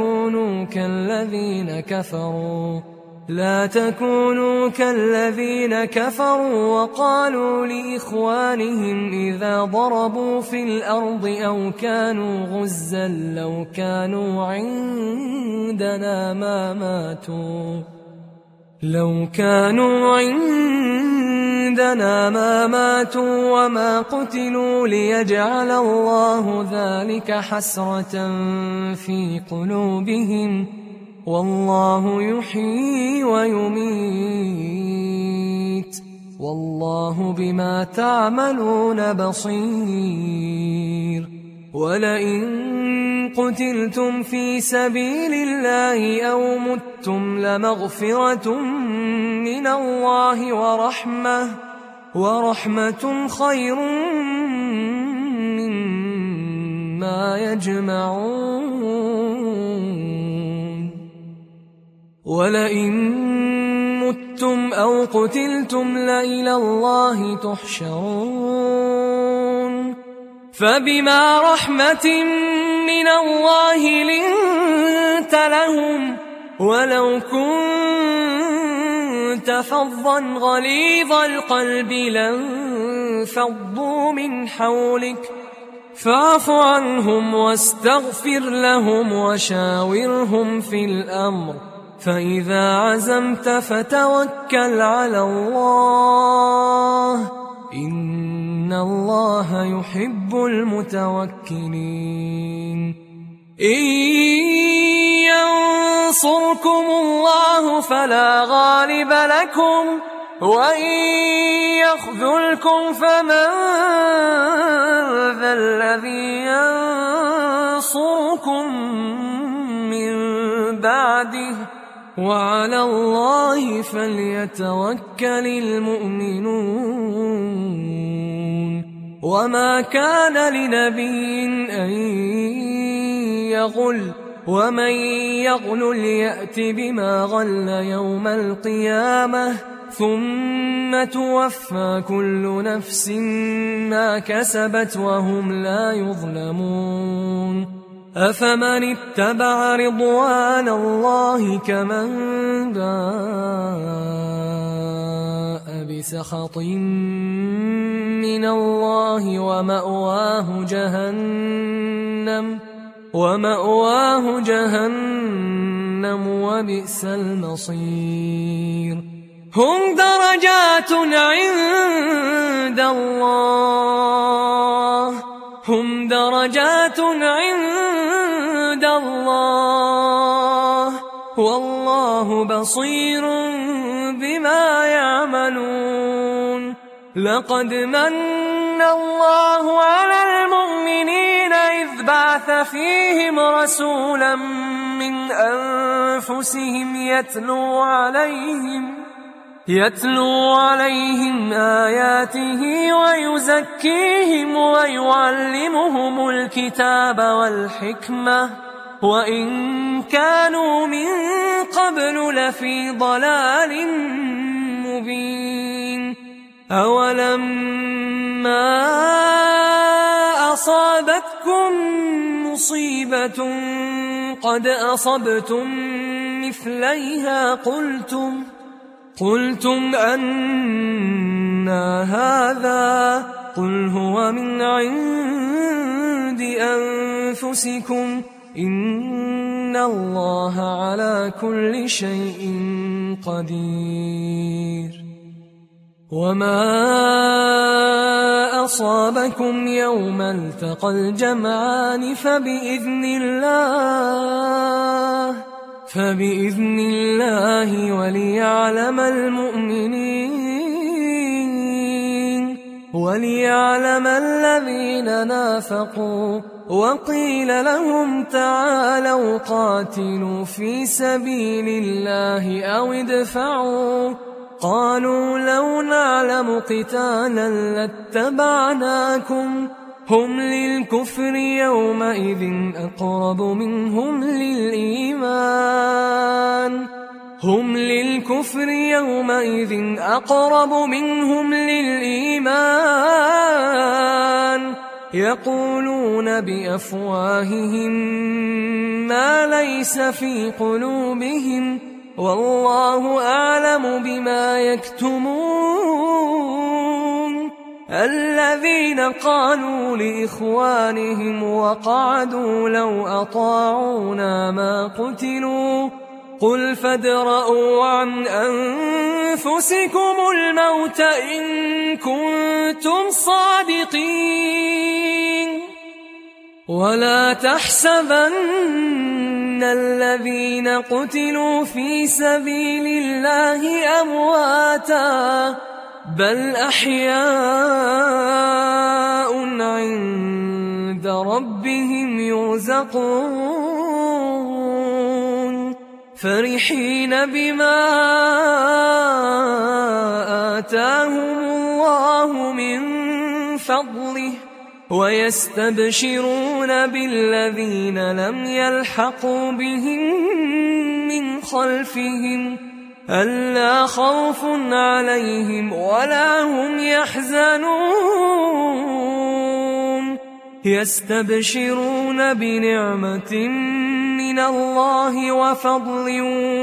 تكونوا كالذين كفروا وقالوا لإخوانهم إذا ضربوا في الأرض أو كانوا غزا لو كانوا عندنا ما ماتوا لو كانوا عندنا ما ماتوا وما قتلوا ليجعل الله ذلك حسرة في قلوبهم والله يحيي ويميت والله بما تعملون بصير ولئن قتلتم في سبيل الله أو متم لمغفرة من الله ورحمة خير مما يجمعون ولئن متم أو قتلتم لإلى الله تحشرون فبما رحمة من الله لنت لهم ولو كنت فظا غليظ القلب لانفضوا من حولك فاعف عنهم واستغفر لهم وشاورهم في الأمر فإذا عزمت فتوكل على الله إن الله يحب المتوكلين إن ينصركم الله فلا غالب لكم وإن يخذلكم فمن ذا الذي ينصركم من بعده وعلى الله فليتوكل المؤمنون وما كان لنبي أن يغل ومن يغل يأت بما غل يوم القيامة ثم توفى كل نفس ما كسبت وهم لا يظلمون أفمن اتبع رضوان الله كمن باء بسخط من الله ومأواه جهنم وبئس المصير هم درجات عند الله والله بصير بما يعملون لقد من الله على المؤمنين إذ بعث فيهم رسولا من أنفسهم يتلو عليهم آياته ويزكيهم ويعلمهم الكتاب والحكمة وإن كانوا من قبل لفي ضلال مبين أولما أصابتكم مصيبة قد أصبتم مثليها قلتم أنى هذا قل هو من عند أنفسكم إن الله على كل شيء قدير وما أصابكم يوم التقى الجمعان فبإذن الله وليعلم المؤمنين وليعلم الذين نافقوا وقيل لهم تعالوا قاتلوا في سبيل الله أو ادفعوا قالوا لو نعلم قتالا لاتبعناكم هم للكفر يومئذ أقرب منهم للإيمان يقولون بأفواههم ما ليس في قلوبهم والله أعلم بما يكتمون الذين قالوا لإخوانهم وقعدوا لو أطاعونا ما قتلوا قل فادرءوا عن أنفسكم الموت إن كنتم صادقين ولا تحسبن الذين قتلوا في سبيل الله أمواتا بل أحياء عند ربهم يرزقون فرحين بما آتاهم الله من فضله ويستبشرون بالذين لم يلحقوا بهم من خلفهم ألا خوف عليهم ولا هم يحزنون يستبشرون بنعمة من الله وفضل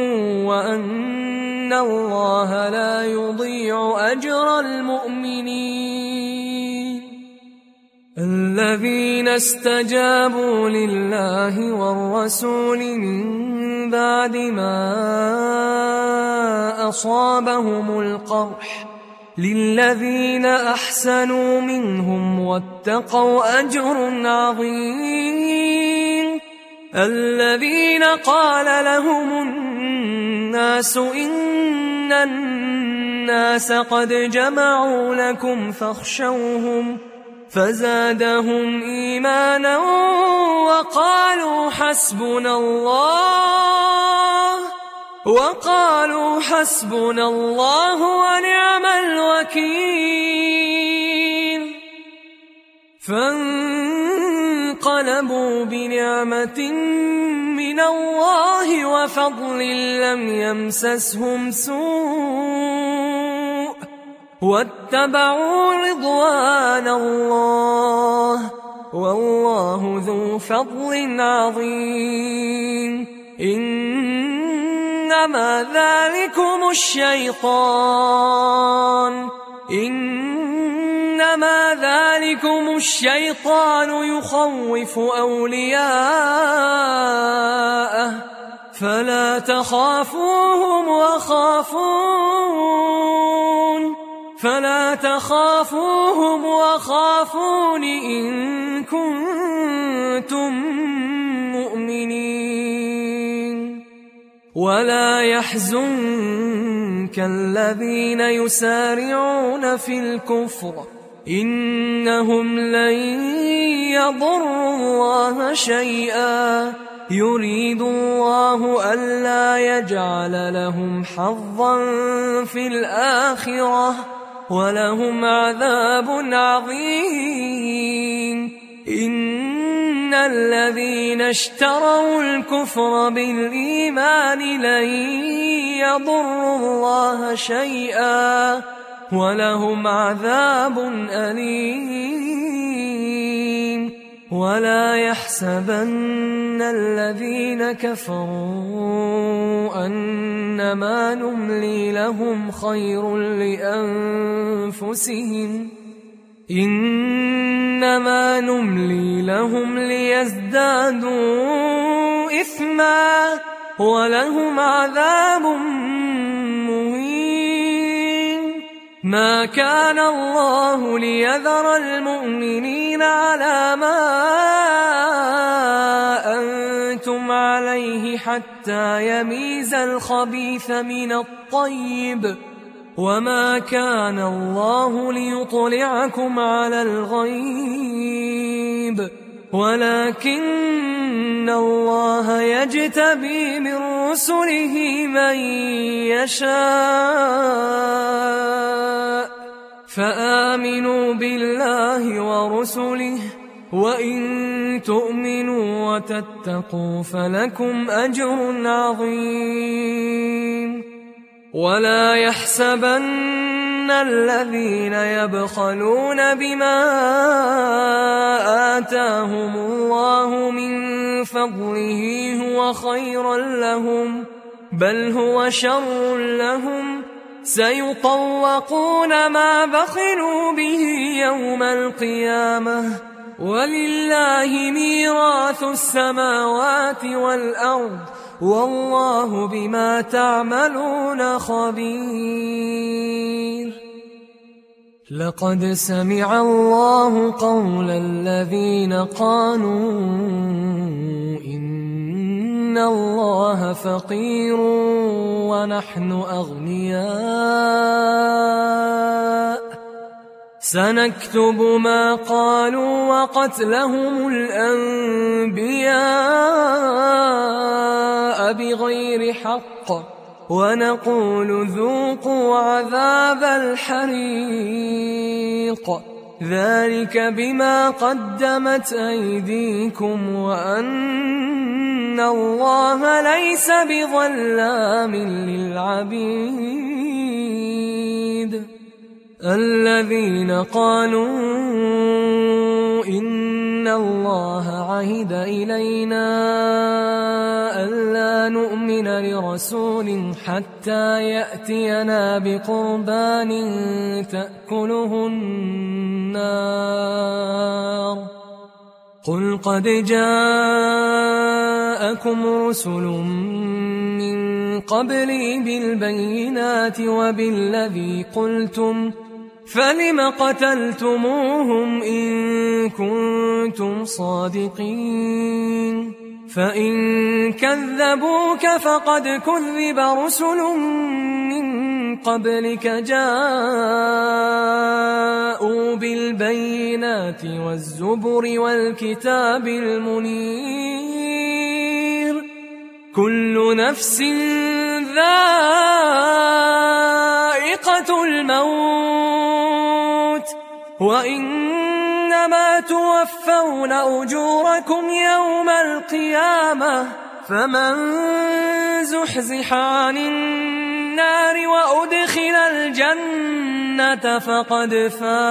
وأن الله لا يضيع أجر المؤمنين الذين استجابوا لله والرسول من بعد ما أصابهم القرح للذين أحسنوا منهم واتقوا أجر عظيم الذين قال لهم الناس إن الناس قد جمعوا لكم فاخشوهم فزادهم إيمانا وقالوا حسبنا الله ونعم الوكيل فانقلبوا بنعمة من الله وفضل لم يمسسهم سوء واتبعوا رضوان الله والله ذو فضل عظيم إنما ذلكم الشيطان يخوف أولياءه فلا تخافوهم وخافون إن كنتم مؤمنين ولا يحزنك الذين يسارعون في الكفر إنهم لن يضروا الله شيئا يريد الله ألا يجعل لهم حظا في الآخرة ولهم عذاب عظيم إن الذين اشتروا الكفر بالإيمان لن يضروا الله شيئا ولهم عذاب أليم ولا يحسبن الذين كفروا أنما نملي لهم خير لأنفسهم إنما نملي لهم ليزدادوا إثما ولهم عذاب مهين ما كان الله ليذر المؤمنين على ما أنتم عليه حتى يميز الخبيث من الطيب وما كان الله ليطلعكم على الغيب ولكن الله يجتبي من رسله من يشاء فآمنوا بالله ورسله وإن تؤمنوا وتتقوا فلكم أجر عظيم ولا يحسبن الذين يبخلون بما آتاهم الله من فضله هو خيرا لهم بل هو شر لهم سيطوقون ما بخلوا به يوم القيامة ولله ميراث السماوات والأرض والله بما تعملون خبير. لقد سمع الله قول الذين قالوا إن الله فقير ونحن أغنياء سنكتب ما قالوا وقتلهم الأنبياء بغير حق ونقول ذوقوا عذاب الحريق ذلك بما قدمت أيديكم وأن الله ليس بظلام للعبيد. الذين قالوا إن الله عهد إلينا ألا نؤمن لرسول حتى يأتينا بقربان تأكله النار قل قد جاءكم رسل من قبلي بالبينات وبالذي قلتم فلم قتلتموهم إن كنتم صادقين فإن كذبوك فقد كذب رسل من قبلك جاءوا بالبينات والزبر والكتاب المنير كل نفس ذائقة الموت وإنما توفون أجوركم يوم القيامة فمن زحزح عن النار وأدخل الجنة فقد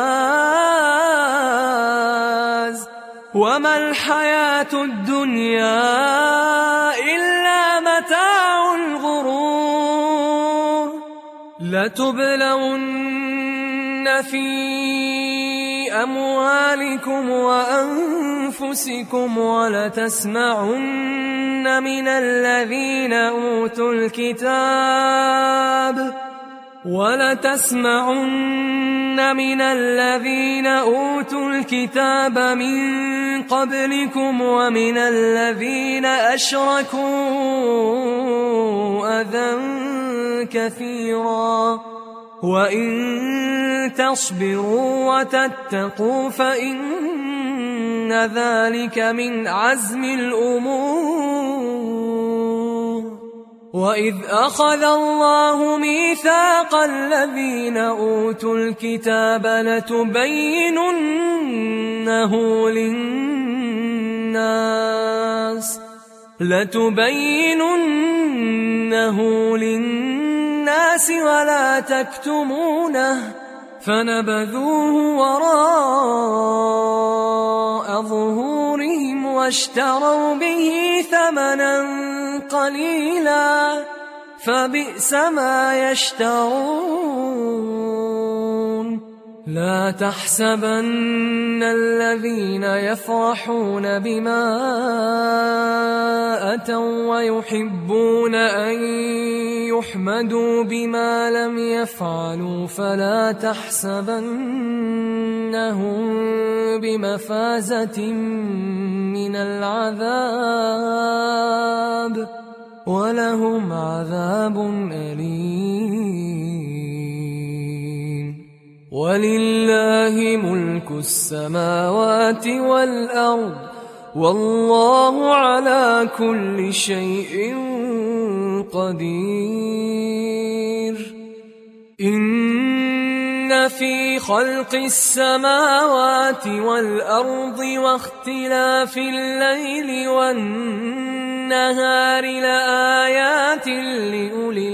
فاز وما الحياة الدنيا إلا متاع الغرور. لتبلون في أموالكم وأنفسكم ولتسمعن من الذين أوتوا الكتاب من قبلكم ومن الذين أشركوا أذى كثيرا وإن تصبروا وتتقوا فإن ذلك من عزم الأمور. وإذ أخذ الله ميثاق الذين أوتوا الكتاب لتبيننه للناس ولا تكتمونه فنبذوه وراء ظهورهم واشتروا به ثمنا قليلا فبئس ما يشترون. لا تحسبن الذين يفرحون بما أتوا ويحبون أن يحمدوا بما لم يفعلوا فلا تحسبنهم بمفازة من العذاب ولهم عذاب أليم. ولله ملك السماوات والأرض والله على كل شيء قدير. إن في خلق السماوات والأرض واختلاف الليل والنهار لآيات لأولي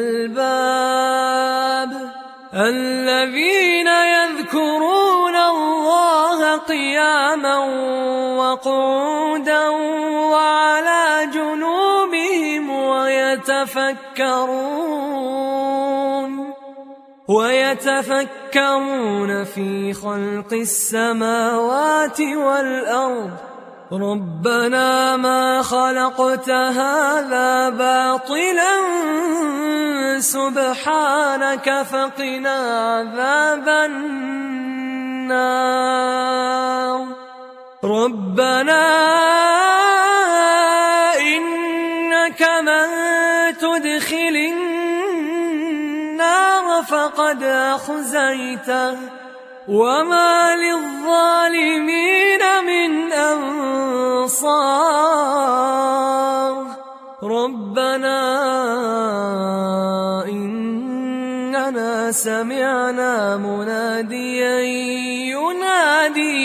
الألباب الذين يذكرون الله قياما وقعودا وعلى جنوبهم ويتفكرون في خلق السماوات والأرض ربنا ما خلقت هذا باطلا سبحانك فقنا عذاب النار ربنا إنك من تدخل النار فقد أخزيته وما للظالمين من أنصار ربنا إننا سمعنا مناديا ينادي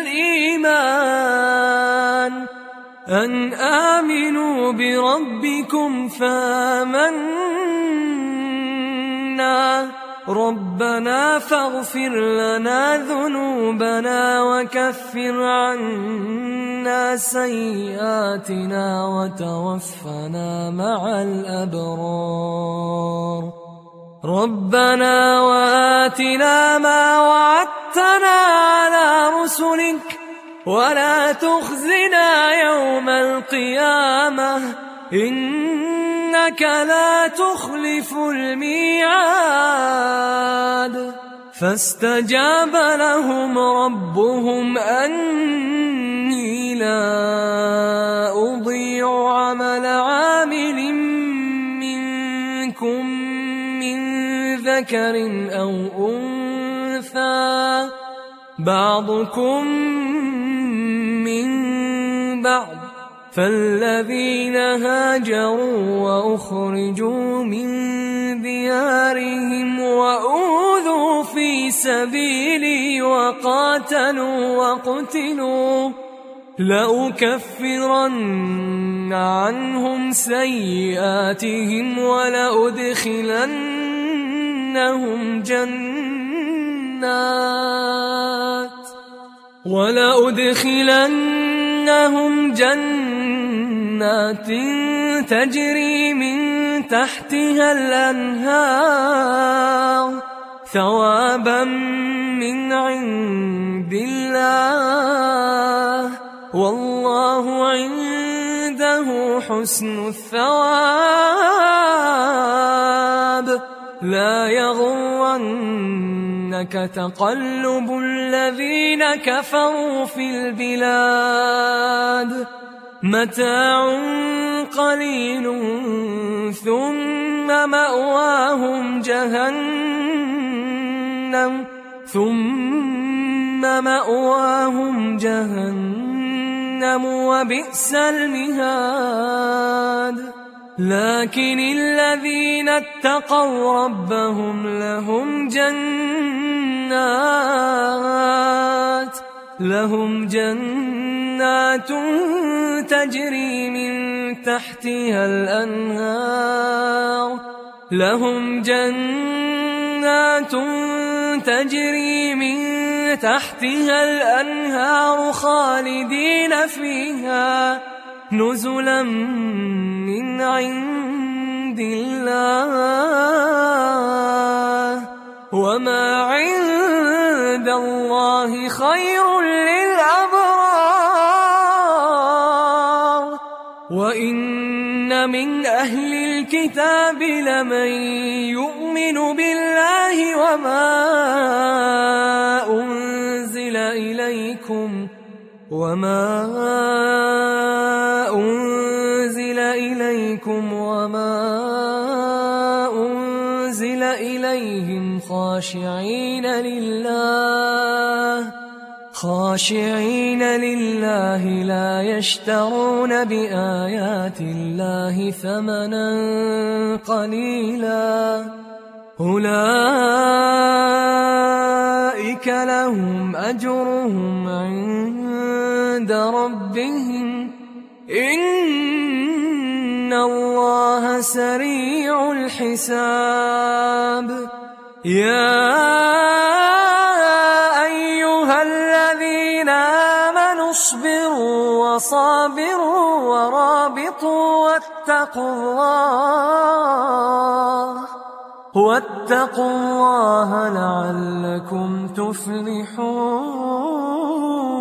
للإيمان أن آمنوا بربكم فآمنا ربنا فاغفر لنا ذنوبنا وكفر عنا سيئاتنا وتوفنا مع الأبرار ربنا وآتنا ما وعدتنا على رسلك ولا تخزنا يوم القيامة إنك لا تخلف الميعاد فاستجاب لهم ربهم أني لا أضيع عمل عامل منكم من ذكر أو أنثى بعضكم من بعض فالذين هاجروا وأخرجوا من ديارهم وأوذوا في سبيلي وقاتلوا وقتلوا لأكفرن عنهم سيئاتهم ولأدخلنهم جنات تجري من تحتها الأنهار ثوابا من عند الله والله عنده حسن الثواب لا يغرنك تقلب الذين كفروا في البلاد متاع قليل ثم مأواهم جهنم وبئس المهاد لكن الذين اتقوا ربهم لهم جنات تجري من تحتها الأنهار خالدين فيها نزلا من عند الله وما عند الله خير للأبرار وإن من أهل الكتاب لمن يؤمن بالله وما أنزل إليكم وما أنزل إليهم خاشعين لله لا يشترون بآيات الله ثمنا قليلا أولئك لهم أجرهم عند ربهم إن الله سريع الحساب يا أيها الذين آمنوا اصبروا وصابروا ورابطوا واتقوا الله لعلكم تفلحون